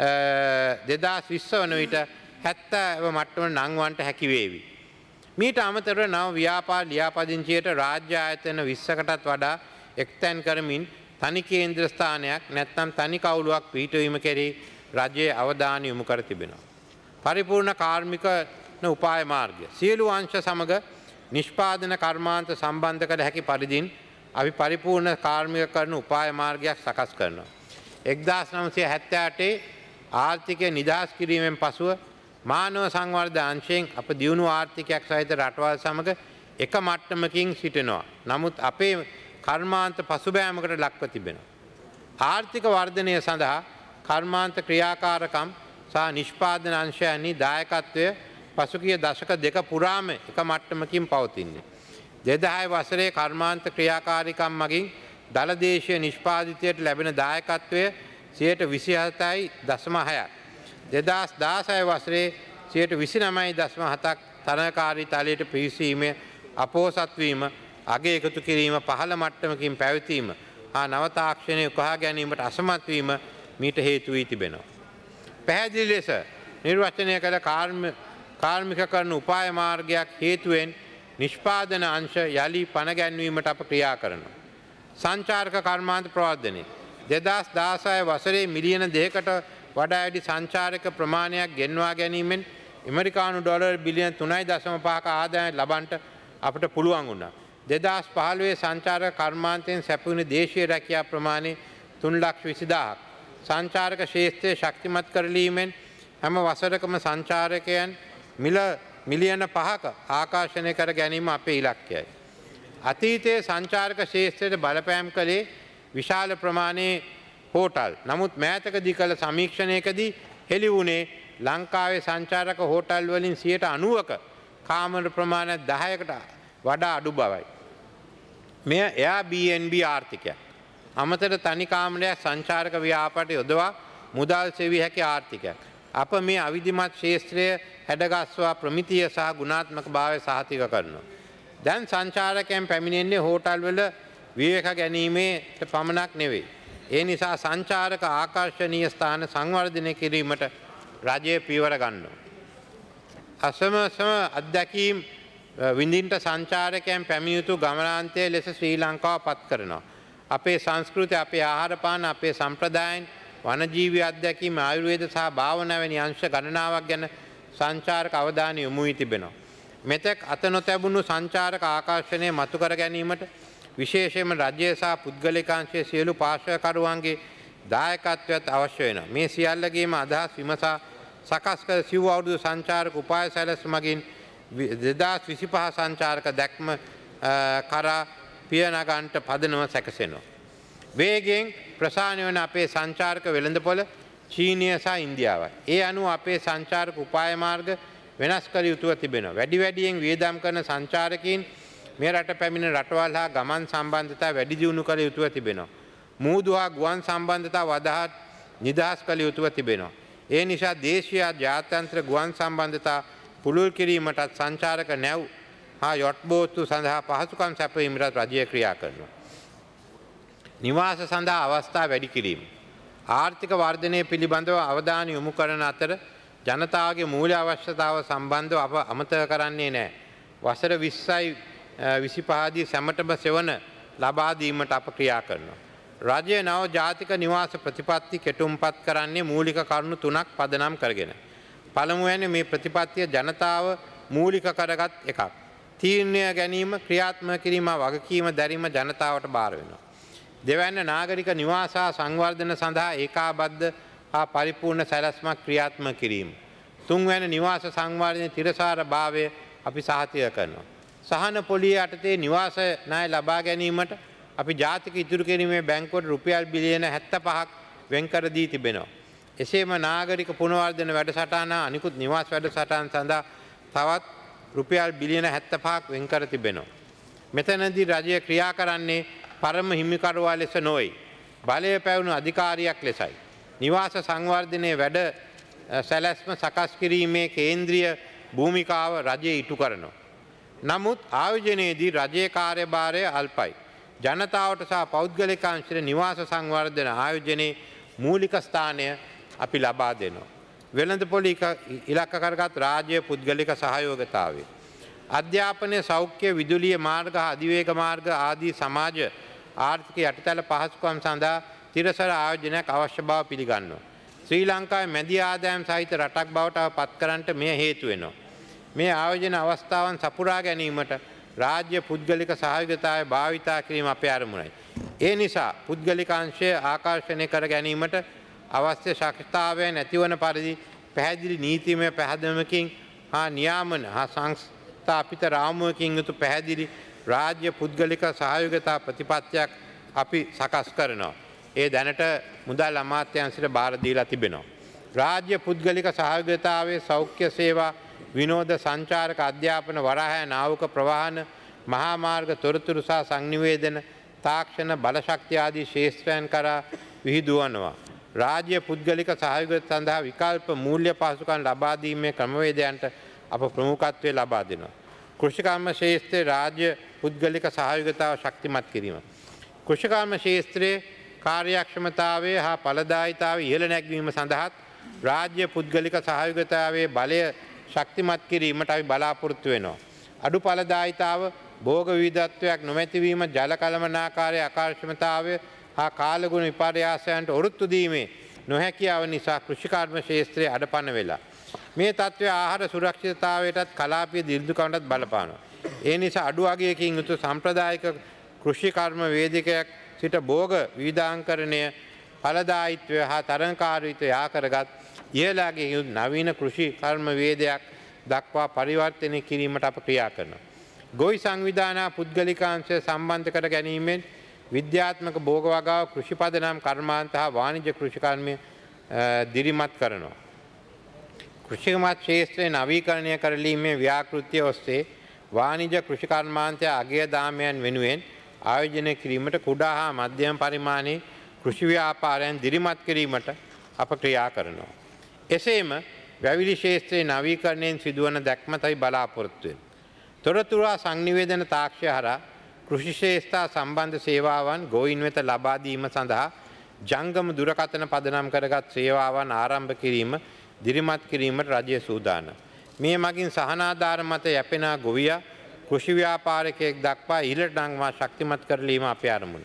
දෙදහස් විස්ස වන විට හැත්තෑව මට්ටමට නංවන්නට හැකි වේවි. මීට අමතරව නව ව්‍යාපාර ලියාපදිංචියට රාජ්‍ය ආයතන විස්සකටත් වඩා එක්තැන් කරමින් තනි කේන්ද්‍ර ස්ථානයක් නැත්නම් තනි කවුලුවක් පිහිටවීම කෙරෙහි රජයේ අවධානය යොමු කර තිබෙනවා. පරිපූර්ණ කාර්මික උපාය මාර්ගය සියලු අංශ සමග නිෂ්පාදන කර්මාන්ත සම්බන්ධ කළ හැකි පරිදින් අපි පරිපූර්ණ කාර්මික කරන උපාය මාර්ගයක් සකස් කරනවා. එක්දාස් නවසිය හැත්තෑ අටේ ආර්ථිකය නිදහස් කිරීමෙන් පසුව මානව සංවර්ධන අංශයෙන් අප දියුණු ආර්ථිකයක් සහිත රටවල් සමග එක මට්ටමකින් සිටිනවා. නමුත් අපේ කර්මාන්ත පසුබෑමකට ලක්ව තිබෙනවා. ආර්ථික වර්ධනය සඳහා කර්මාන්ත ක්‍රියාකාරකම් සහ නිෂ්පාදන අංශයන්හි දායකත්වය පසුගිය දශක දෙක පුරාම එක මට්ටමකින් පවතින්නේ. දෙදහය වසරේ කර්මාන්ත ක්‍රියාකාරිකම් මගින් දළදේශීය නිෂ්පාදිතයට ලැබෙන දායකත්වය සියයට විසිහතයි දශම හයක්. දෙදහස් දාසය වසරේ සියයට විසිනමයි දශම හතක් තරණකාරී තලයට පිවිසීමේ අපෝසත්වීම අගය එකතු කිරීම පහළ මට්ටමකින් පැවතීම හා නව තාක්ෂණය උකහා ගැනීමට අසමත්වීම මීට හේතු වී තිබෙනවා. පැහැදිලි ලෙස නිර්වචනය කළ කාර්මික කරන උපාය මාර්ගයක් හේතුවෙන් නිෂ්පාදන අංශ යළි පණ ගැන්වීමට අප ක්‍රියා කරනවා. සංචාරක කර්මාන්ත ප්‍රවර්ධනය දෙදහස් දාසය වසරේ මිලියන දෙකකට වඩා වැඩි සංචාරක ප්‍රමාණයක් ගෙන්වා ගැනීමෙන් ඇමරිකානු ඩොලර් බිලියන තුනයි දශම පහක ආදායම් ලබන්නට අපට පුළුවන් වුණා. දෙදහස් පහළොවේ සංචාරක කර්මාන්තයෙන් සැපයුණු දේශීය රැකියා ප්‍රමාණය තුන් ලක්ෂ විසිදාහක්. සංචාරක ක්ෂේත්‍රය ශක්තිමත් කරලීමෙන් හැම වසරකම සංචාරකයන් මිල මිලියන පහක ආකර්ෂණය කර ගැනීම අපේ ඉලක්කයයි. අතීතයේ සංචාරක ක්ෂේත්‍රයට බලපෑම් කළේ විශාල ප්‍රමාණයේ හෝටල්. නමුත් මෑතකදී කළ සමීක්ෂණයකදී හෙළි වුණේ ලංකාවේ සංචාරක හෝටල් වලින් සියයට අනූවක කාමර ප්‍රමාණය දහයකට වඩා අඩු බවයි. මෙය Airbnb ආර්ථිකයක්. අමතර තනි කාමරයක් සංචාරක ව්‍යාපාරයට යොදවා මුදල් සෙවිය හැකි ආර්ථිකයක්. අප මේ අවිධිමත් ශේත්‍රය හැඩගස්වා ප්‍රමිතිය සහ ගුණාත්මක භාවය සහතික කරනවා. දැන් සංචාරකයන් පැමිණෙන්නේ හෝටල් වල විවේක ගැනීමට පමණක් නෙවෙයි. ඒ නිසා සංචාරක ආකර්ශනීය ස්ථාන සංවර්ධනය කිරීමට රජය පියවර ගන්නවා. අසම සම අත්දැකීම් විඳින්ට සංචාරකයන් පැමිණ යුතු ගමනාන්තය ලෙස ශ්‍රී ලංකාව පත් කරනවා. අපේ සංස්කෘතිය, අපේ ආහාරපාන, අපේ සම්ප්‍රදායන්, වනජීවී අත්දැකීම්, ආයුර්වේද සහ භාවනා වැනි අංශ ගණනාවක් ගැන සංචාරක අවධානය යොමු වී තිබෙනවා. මෙතෙක් අත නොතැබුණු සංචාරක ආකර්ෂණය මතු කර ගැනීමට විශේෂයෙන්ම රජය සහ පුද්ගලිකාංශයේ සියලු පාර්ශ්වකරුවන්ගේ දායකත්වයත් අවශ්‍ය වෙනවා. මේ සියල්ලගේම අදහස් විමසා සකස් කර සිව් අවුරුදු සංචාරක උපාය සැලැස්ම මගින් දෙදාස් විසිපහ සංචාරක දැක්ම කරා පියනගන්ට පදනම සැකසෙනවා. වේගෙන් ප්‍රසාරණය වන අපේ සංචාරක වෙළඳපොළ චීනය සහ ඉන්දියාවයි. ඒ අනුව අපේ සංචාරක උපාය මාර්ග වෙනස් කළ යුතුව තිබෙනවා. වැඩි වැඩියෙන් වියදම් කරන සංචාරකීන් මේ රට පැමිණ රටවල් හා ගමන් සම්බන්ධතා වැඩි දියුණු කළ යුතුව තිබෙනවා. මුහුදු හා ගුවන් සම්බන්ධතා වදහා නිදහස් කළ යුතුව තිබෙනවා. ඒ නිසා දේශීය ජාත්‍යන්තර ගුවන් සම්බන්ධතා පුළුල් කිරීමටත් සංචාරක නැව් හා යොට් බෝට්ටු සඳහා පහසුකම් සැපයීමටත් රජය ක්‍රියා කරනවා. නිවාස සඳහා අවස්ථා වැඩි කිරීම. ආර්ථික වර්ධනය පිළිබඳව අවධානය යොමු කරන අතර ජනතාවගේ මූල්‍ය අවශ්‍යතාව සම්බන්ධව අප අමතක කරන්නේ නැහැ. වසර විස්සයි විසිපහදී සැමටම සෙවන ලබා දීමට අප ක්‍රියා කරනවා. රජය නව ජාතික නිවාස ප්‍රතිපත්ති කෙටුම්පත් කරන්නේ මූලික කරුණු තුනක් පදනම් කරගෙන. පළමුවෙන් මේ ප්‍රතිපත්තිය ජනතාව මූලික කරගත් එකක්. තීරණය ගැනීම, ක්‍රියාත්මක කිරීම, වගකීම දැරීම ජනතාවට බාර වෙනවා. දෙවැන්න නාගරික නිවාස සංවර්ධන සඳහා ඒකාබද්ධ හා පරිපූර්ණ සැලැස්මක් ක්‍රියාත්මක කිරීම. තුන්වැනි නිවාස සංවර්ධනයේ තිරසාර භාවය අපි සහතික කරනවා. සහන පොලිය යටතේ නිවාස ණය ලබා ගැනීමට අපි ජාතික ඉතුරු කිරීමේ බැංකුවට රුපියල් බිලියන හැත්තෑ පහක් වෙන් කර දී තිබෙනවා. එසේම නාගරික පුනර්වර්ධන වැඩසටහන අනිකුත් නිවාස වැඩසටහන් සඳහා තවත් රුපියල් බිලියන හැත්තෑ පහක් වෙන් කර තිබෙනවා. මෙතනදී රජය ක්‍රියා කරන්නේ පරම හිමිකරුවා ලෙස නොවේ. බලය පැවුණු අධිකාරියක් ලෙසයි. නිවාස සංවර්ධනයේ වැඩ සැලැස්ම සකස් කිරීමේ කේන්ද්‍රීය භූමිකාව රජය ඉටු කරනවා. නමුත් ආයෝජනයේදී රජයේ කාර්යභාරය අල්පයි. ජනතාවට සහ පෞද්ගලික අංශයේ නිවාස සංවර්ධන ආයෝජනයේ මූලික ස්ථානය අපි ලබා දෙනවා. වෙළඳපොළ ඉලක්ක කරගත් රාජ්‍ය පුද්ගලික සහයෝගතාවය. අධ්‍යාපනය, සෞඛ්‍ය, විදුලිය මාර්ග හා අධිවේග මාර්ග ආදී සමාජ ආර්ථික යටිතල පහසුකම් සඳහා තිරසර ආයෝජනයක් අවශ්‍ය බව පිළිගන්නවා. ශ්‍රී ලංකාවේ මැදි ආදායම් සහිත රටක් බවට පත් කරන්නට මෙය හේතු වෙනවා. මේ ආයෝජන අවස්ථාවන් සපුරා ගැනීමට රාජ්‍ය පුද්ගලික සහයෝගිතාවය භාවිතා කිරීම අපේ අරමුණයි. ඒ නිසා පුද්ගලික අංශය ආකර්ෂණය කර ගැනීමට අවශ්‍ය ශක්තිතාවය නැතිවන පරිදි පැහැදිලි නීතිමය පැහැදීමකින් හා නියාමන හා සංස්ථාපිත රාමුවකින් යුතු පැහැදිලි රාජ්‍ය පුද්ගලික සහයෝගිතා ප්‍රතිපත්තියක් අපි සකස් කරනවා. ඒ දැනට මුදල් අමාත්‍යාංශයට බාර දීලා තිබෙනවා. රාජ්‍ය පුද්ගලික සහයෝගිතාවේ සෞඛ්‍ය සේවා, විනෝද, සංචාරක, අධ්‍යාපන, වරාය නාවක ප්‍රවාහන, මහා මාර්ග, තොරතුරු සහ සංනිවේදන, තාක්ෂණ, බලශක්තිය ආදී ශේෂ්ත්‍රයන් කරා විහිදුවනවා. රාජ්‍ය පුද්ගලික සහයෝගිත සඳහා විකල්ප මූල්‍ය පහසුකම් ලබා දීමේ ක්‍රමවේදයන්ට අප ප්‍රමුඛත්වය ලබා දෙනවා. කෘෂිකර්ම ශේෂ්ත්‍රයේ රාජ්‍ය පුද්ගලික සහයෝගිතාව ශක්තිමත් කිරීම. කෘෂිකර්ම ශේෂ්ත්‍රයේ කාර්යක්ෂමතාවය හා ඵලදායීතාවය ඉහළ නැගවීම සඳහා රාජ්‍ය පුද්ගලික සහයෝගිතාවේ බලය ශක්තිමත් කිරීමට අපි බලාපොරොත්තු වෙනවා. අඩු ඵලදායීතාව, භෝග විවිධත්වයක් නොමැතිවීම, ජල කළමනාකාරයේ අකාර්යක්ෂමතාවය හා කාලගුණ විපර්යාසයන්ට ඔරොත්තු දීමේ නොහැකියාව නිසා කෘෂිකර්ම ශේෂ්ත්‍රයේ අඩපණ වෙලා. මේ තත්ත්වය ආහාර සුරක්ෂිතතාවයටත් කලාපීය දිළිඳුකමටත් බලපානවා. ඒ නිසා අඩු අගයකින් යුතු සම්ප්‍රදායික කෘෂිකර්ම වේදිකයක් සිට භෝග විවිධාංකරණය, ඵලදායීත්වය හා තරංකාරීත්වය යා කරගත් ඉහළගේ නවීන කෘෂි කර්ම වේදයක් දක්වා පරිවර්තනය කිරීමට අප ක්‍රියා කරනවා. ගොවි සංවිධාන පුද්ගලිකාංශය සම්බන්ධ කර ගැනීමෙන් විද්‍යාත්මක භෝග වගාව, කෘෂි පදනම් කර්මාන්ත හා වාණිජ්‍ය කෘෂිකර්මය දිරිමත් කරනවා. කෘෂිමත් ශේෂ්ත්‍රයේ නවීකරණය කරලීමේ ව්‍යාකෘතිය ඔස්සේ වාණිජ්‍ය කෘෂිකර්මාන්තය අගය දාමයන් වෙනුවෙන් ආයෝජනය කිරීමට කුඩා හා මධ්‍යම පරිමාණයේ කෘෂි ව්‍යාපාරයන් දිරිමත් කිරීමට අප ක්‍රියා කරනවා. එසේම වැවිලි ශේෂත්‍රයේ නවීකරණයෙන් සිදුවන දැක්මතයි බලාපොරොත්තු වෙන්නේ. තොරතුරු හා සංනිවේදන තාක්ෂය හරහා කෘෂි ශ්‍රේෂ්ඨතා සම්බන්ධ සේවාවන් ගොයින් වෙත ලබා දීම සඳහා ජංගම දුරකථන පදනම් කරගත් සේවාවන් ආරම්භ කිරීම දිරිමත් කිරීමට රජය සූදානම්. මේ මගින් සහනාධාර මත යැපෙන ගොවියා කෘෂි ව්‍යාපාරිකයෙක් දක්වා ඉහළට නංවා ශක්තිමත් කරලීම අපේ අරමුණ.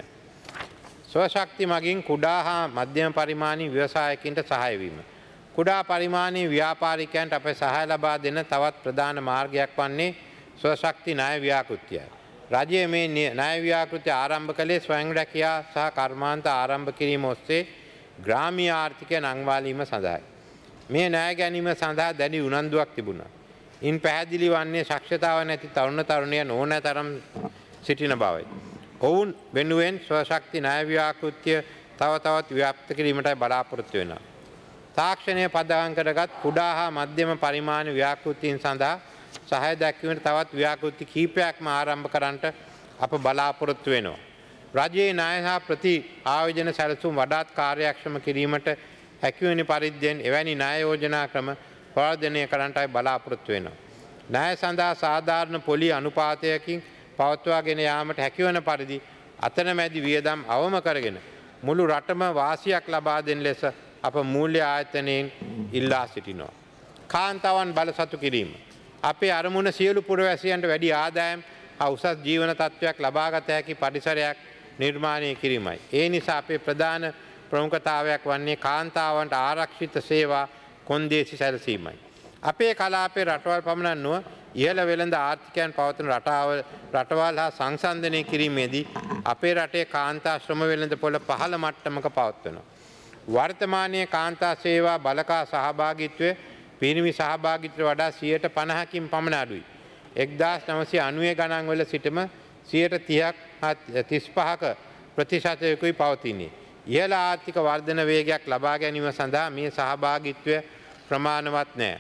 ස්වශක්ති මගින් කුඩා හා මධ්‍යම පරිමාණී ව්‍යවසායකින්ට සහාය වීම. කුඩා පරිමාණී ව්‍යාපාරිකයන්ට අපේ සහාය ලබා දෙන තවත් ප්‍රධාන මාර්ගයක් වන්නේ ස්වශක්ති ණය ව්‍යාකෘතියයි. රජය මේ ණය ව්‍යාකෘතිය ආරම්භ කළේ ස්වයං රැකියා සහ කර්මාන්ත ආරම්භ කිරීම ඔස්සේ ග්‍රාමීය ආර්ථිකය නංවාලීම සඳහායි. මේ ණය ගැනීම සඳහා දැඩි උනන්දුවක් තිබුණා. ඉන් පැහැදිලි වන්නේ ශක්ෂතාව නැති තරුණ තරුණියන් ඕනෑ තරම් සිටින බවයි. ඔවුන් වෙනුවෙන් ස්වශක්ති ණය ව්‍යාකෘතිය තව තවත් ව්‍යාප්ත කිරීමටයි බලාපොරොත්තු වෙනවා. තාක්ෂණය පදනම් කරගත් කුඩා හා මධ්‍යම පරිමාණ ව්‍යාකෘතීන් සඳහා සහය දැක්වීමට තවත් ව්‍යාකෘති කීපයක්ම ආරම්භ කරන්නට අප බලාපොරොත්තු වෙනවා. රජයේ ණය හා ප්‍රති ආයෝජන සැලසුම් වඩාත් කාර්යක්ෂම කිරීමට හැකිවන පරිද්දෙන් එවැනි ණය යෝජනා ක්‍රම වර්ධනය කරන්නටයි බලාපොරොත්තු වෙනවා. ණය සඳහා සාධාරණ පොලි අනුපාතයකින් පවත්වාගෙන යාමට හැකිවන පරිදි අතරමැදි වියදම් අවම කරගෙන මුළු රටම වාසියක් ලබා දෙන ලෙස අප මූල්‍ය ආයතනයෙන් ඉල්ලා සිටිනවා. කාන්තාවන් බලසතු කිරීම. අපේ අරමුණ සියලු පුරවැසියන්ට වැඩි ආදායම් හා උසස් ජීවන තත්ත්වයක් ලබාගත හැකි පරිසරයක් නිර්මාණය කිරීමයි. ඒ නිසා අපේ ප්‍රධාන ප්‍රමුඛතාවයක් වන්නේ කාන්තාවන්ට ආරක්ෂිත සේවා කොන්දේසි සැලසීමයි. අපේ කලාපේ රටවල් පමණක් නොව ඉහළ වෙළඳ ආර්ථිකයන් පවතින රටාවල් රටවල් හා සංසන්දනය කිරීමේදී අපේ රටේ කාන්තා ශ්‍රම වෙළඳ පොළ පහළ මට්ටමක පවත්වනවා. වර්තමානයේ කාන්තා සේවා බලකා සහභාගීත්වය පිරිමි සහභාගීත්වයට වඩා සියයට පනහකින් පමණ අඩුයි. එක්දාස් නවසිය අනූවේ ගණන් වල සිටම සියයට තිහක් හා තිස් පහක ප්‍රතිශතයකුයි පවතින්නේ. ඉහළ ආර්ථික වර්ධන වේගයක් ලබා ගැනීම සඳහා මේ සහභාගීත්වය ප්‍රමාණවත් නැහැ.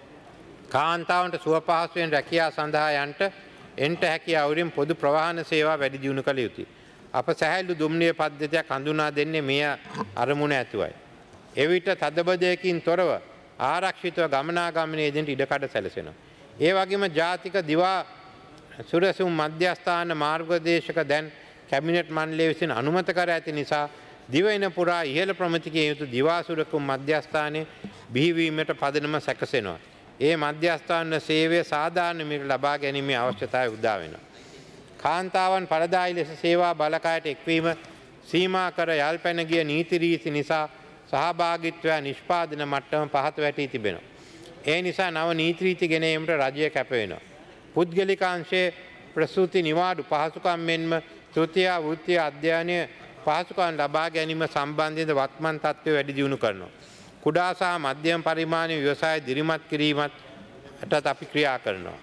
කාන්තාවන්ට සුවපහසුවෙන් රැකියා සඳහා යන්ට එන්ට හැකි අවුරින් පොදු ප්‍රවාහන සේවා වැඩි දියුණු කළ යුතුයි. අප සැහැල්ලු දුම්නිය පද්ධතියක් හඳුනා දෙන්නේ මේ අරමුණ ඇතුවයි. එවිට තදබදයකින් තොරව ආරක්ෂිතව ගමනාගමනයේදීන්ට ඉඩකඩ සැලසෙනවා. ඒ වගේම ජාතික දිවා සුරසුම් මධ්‍යස්ථාන මාර්ගදේශක දැන් කැබිනට් මණ්ඩලය විසින් අනුමත කර ඇති නිසා දිවයින පුරා ඉහළ ප්‍රමිතිකය යුතු දිවා සුරකුම් මධ්‍යස්ථානයේ බිහිවීමට පදනම සැකසෙනවා. ඒ මධ්‍යස්ථාන සේවය සාධාරණ මිලට ලබා ගැනීමේ අවශ්‍යතාවය උදා වෙනවා. කාන්තාවන් පළදායි ලෙස සේවා බලකායට එක්වීම සීමා කර යල් පැන ගිය නීති රීති නිසා සහභාගීත්වය නිෂ්පාදන මට්ටම පහත වැටී තිබෙනවා. ඒ නිසා නව නීති රීති ගෙන ඒමට රජය කැප වෙනවා. පුද්ගලික අංශයේ ප්‍රසූති නිවාඩු පහසුකම් මෙන්ම තෘතීය වෘත්තීය අධ්‍යයනය පහසුකම් ලබා ගැනීම සම්බන්ධයෙන් වත්මන් තත්ත්වය වැඩි දියුණු කරනවා. කුඩා සහ මධ්‍යම පරිමාණයේ ව්‍යවසාය දිරිමත් කිරීමටත් අපි ක්‍රියා කරනවා.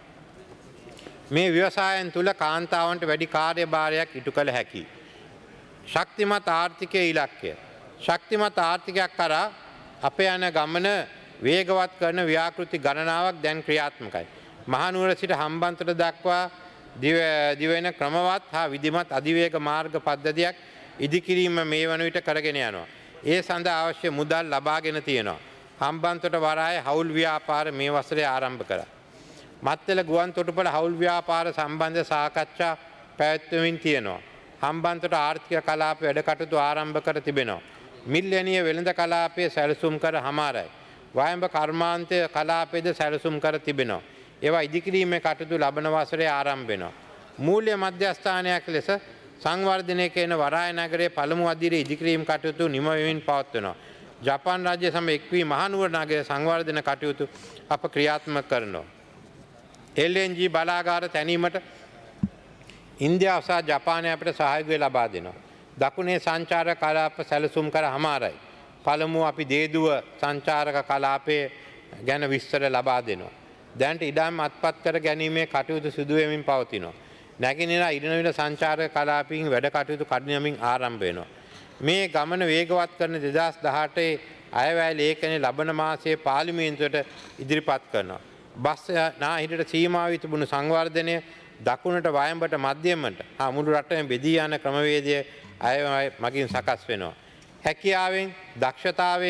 මේ ව්‍යවසායන් තුළ කාන්තාවන්ට වැඩි කාර්යභාරයක් ඉටු කළ හැකියි. ශක්තිමත් ආර්ථිකයේ ඉලක්කය. ශක්තිමත් ආර්ථිකයක් කරා අප යන ගමන වේගවත් කරන ව්‍යාකෘති ගණනාවක් දැන් ක්‍රියාත්මකයි. මහනුවර සිට හම්බන්තොට දක්වා දිවෙන ක්‍රමවත් හා විධිමත් අධිවේග මාර්ග පද්ධතියක් ඉදිකිරීම මේ වන විට කරගෙන යනවා. ඒ සඳහා අවශ්‍ය මුදල් ලබාගෙන තියෙනවා. හම්බන්තොට වරායේ හවුල් ව්‍යාපාර මේ වසරේ ආරම්භ කරා. මත්තල ගුවන් තොටුපළ හවුල් ව්‍යාපාර සම්බන්ධ සාකච්ඡා පැවැත්වෙමින් තියෙනවා. හම්බන්තොට ආර්ථික කලාප වැඩ කටයුතු ආරම්භ කර තිබෙනවා. මිල්යනීය වෙළඳ කලාපයේ සැලසුම් කර හමාරයි. වයඹ කර්මාන්තය කලාපයේද සැලසුම් කර තිබෙනවා. ඒවා ඉදිකිරීමේ කටයුතු ලබන වසරේ ආරම්භ වෙනවා. මූල්‍ය මධ්‍යස්ථානයක් ලෙස සංවර්ධනය කරන වරාය නගරයේ පළමු අදියරේ ඉදිකිරීම කටයුතු නිම වෙමින් පවත්වනවා. ජපාන් රාජ්‍ය සමග එක්වී මහනුවර නගරයේ සංවර්ධන කටයුතු අප ක්‍රියාත්මක කරනවා. එල් එන් ජී බලාගාර තැනීමට ඉන්දියාව සහ ජපානය අපට සහයෝගය ලබා දෙනවා. දකුණේ සංචාරක කලාප සැලසුම් කර හමාරයි. පළමුව අපි දේදුව සංචාරක කලාපයේ ගැන විස්තර ලබා දෙනවා. දැනට ඉඩම් අත්පත් කර ගැනීමේ කටයුතු සිදු වෙමින් පවතිනවා. නැගෙනහිර ඉරිනවිල සංචාරක කලාපීන් වැඩ කටයුතු කඩිනමින් ආරම්භ වෙනවා. මේ ගමන වේගවත් කරන දෙදහස් දහඅටේ අයවැය ලේඛනයේ ලබන මාසයේ පාර්ලිමේන්තුවට ඉදිරිපත් කරනවා. බස් නාහිරට සීමා වී තිබුණු සංවර්ධනය දකුණට වයඹට මධ්‍යමට හා මුළු රටම බෙදී යන ක්‍රමවේදය අයවැය මගින් සකස් වෙනවා. හැකියාවෙන් දක්ෂතාවෙන්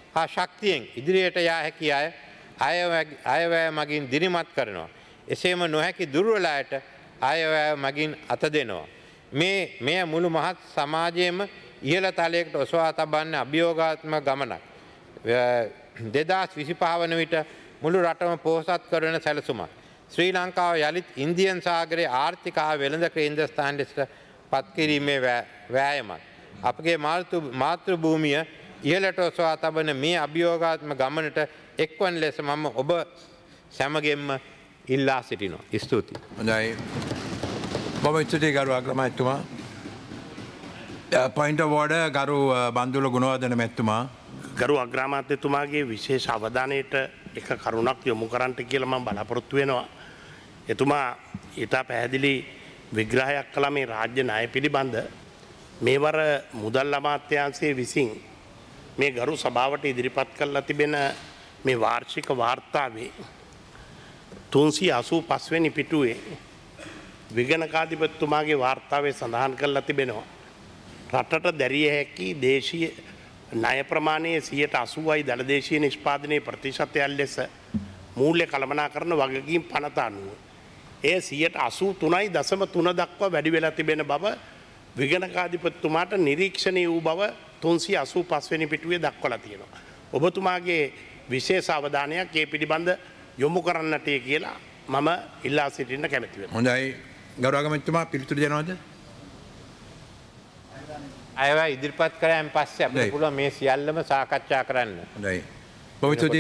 හා ශක්තියෙන් ඉදිරියට යා හැකි අය අයවැය මගින් දිරිමත් කරනවා. එසේම නොහැකි දුර්වලයට අයවැය මගින් අත දෙනවා. මේ මෙය මුළු මහත් සමාජයේම ඉහළ තලයකට ඔසවා තබන්න අභියෝගාත්මක ගමනක්. දෙදාස් විසිපහ වන විට මුළු රටම පොහොසත් කරන සැලසුමක්. ශ්‍රී ලංකාව යළිත් ඉන්දියන් සාගරයේ ආර්ථික හා වෙළඳ කේන්ද්‍රස්ථාන ලෙස පත්කිරීමේ වෑයමක්. අපගේ මාතෘ භූමිය ඉහළට ඔසවා තබන මේ අභියෝගාත්මක ගමනට එක්වන ලෙස මම ඔබ සැමගෙන්ම ඉල්ලා සිටිනවා. ස්තුතියි. හොඳයි. බොහොම ස්තුතියි ගරු අග්‍රාමාත්‍යතුමා. පොයින්ට් ඔෆ් ඕඩර් ගරු බන්දුල ගුණවර්ධන මැතිතුමා. ගරු අග්‍රාමාත්‍යතුමාගේ විශේෂ අවධානයට එක කරුණක් යොමු කරන්නට කියලා මම බලාපොරොත්තු වෙනවා. එතුමා ඊට පැහැදිලි විග්‍රහයක් කළා මේ රාජ්‍ය ණය පිළිබඳ. මේවර මුදල් අමාත්‍යාංශයේ විසින් මේ ගරු සභාවට ඉදිරිපත් කරලා තිබෙන මේ වාර්ෂික වාර්තාවේ තුන්සිය අසූ පහ වෙනි පිටුවේ විගණකාධිපතිතුමාගේ වාර්තාවේ සඳහන් කරලා තිබෙනවා. රටට දැරිය හැකි දේශීය ණය ප්‍රමාණයේ සියයට අසූවයි දළදේශීය නිෂ්පාදනයේ ප්‍රතිශතයක් ලෙස මූල්‍ය කළමනාකරන වගකීම් පනත අනුව එය සියයට අසූ තුනයි දශම තුන දක්වා වැඩි වෙලා තිබෙන බව විගණකාධිපතිතුමාට නිරීක්ෂණය වූ බව තුන්සිය අසූ පහ වෙනි පිටුවේ දක්වලා තියෙනවා. ඔබතුමාගේ විශේෂ අවධානයක් ඒ පිළිබඳ යොමු කරන්නටය කියලා මම ඉල්ලා සිටින්න කැමැති වෙනවා. හොඳයි. ගරු අගමැතිතුමා පිළිතුරු දෙනවද? අයව ඉදිරිපත් කරාන් පස්සේ අපිට පුළුවන් මේ සියල්ලම සාකච්ඡා කරන්න. හොඳයි. බොහොම ස්තුතියි.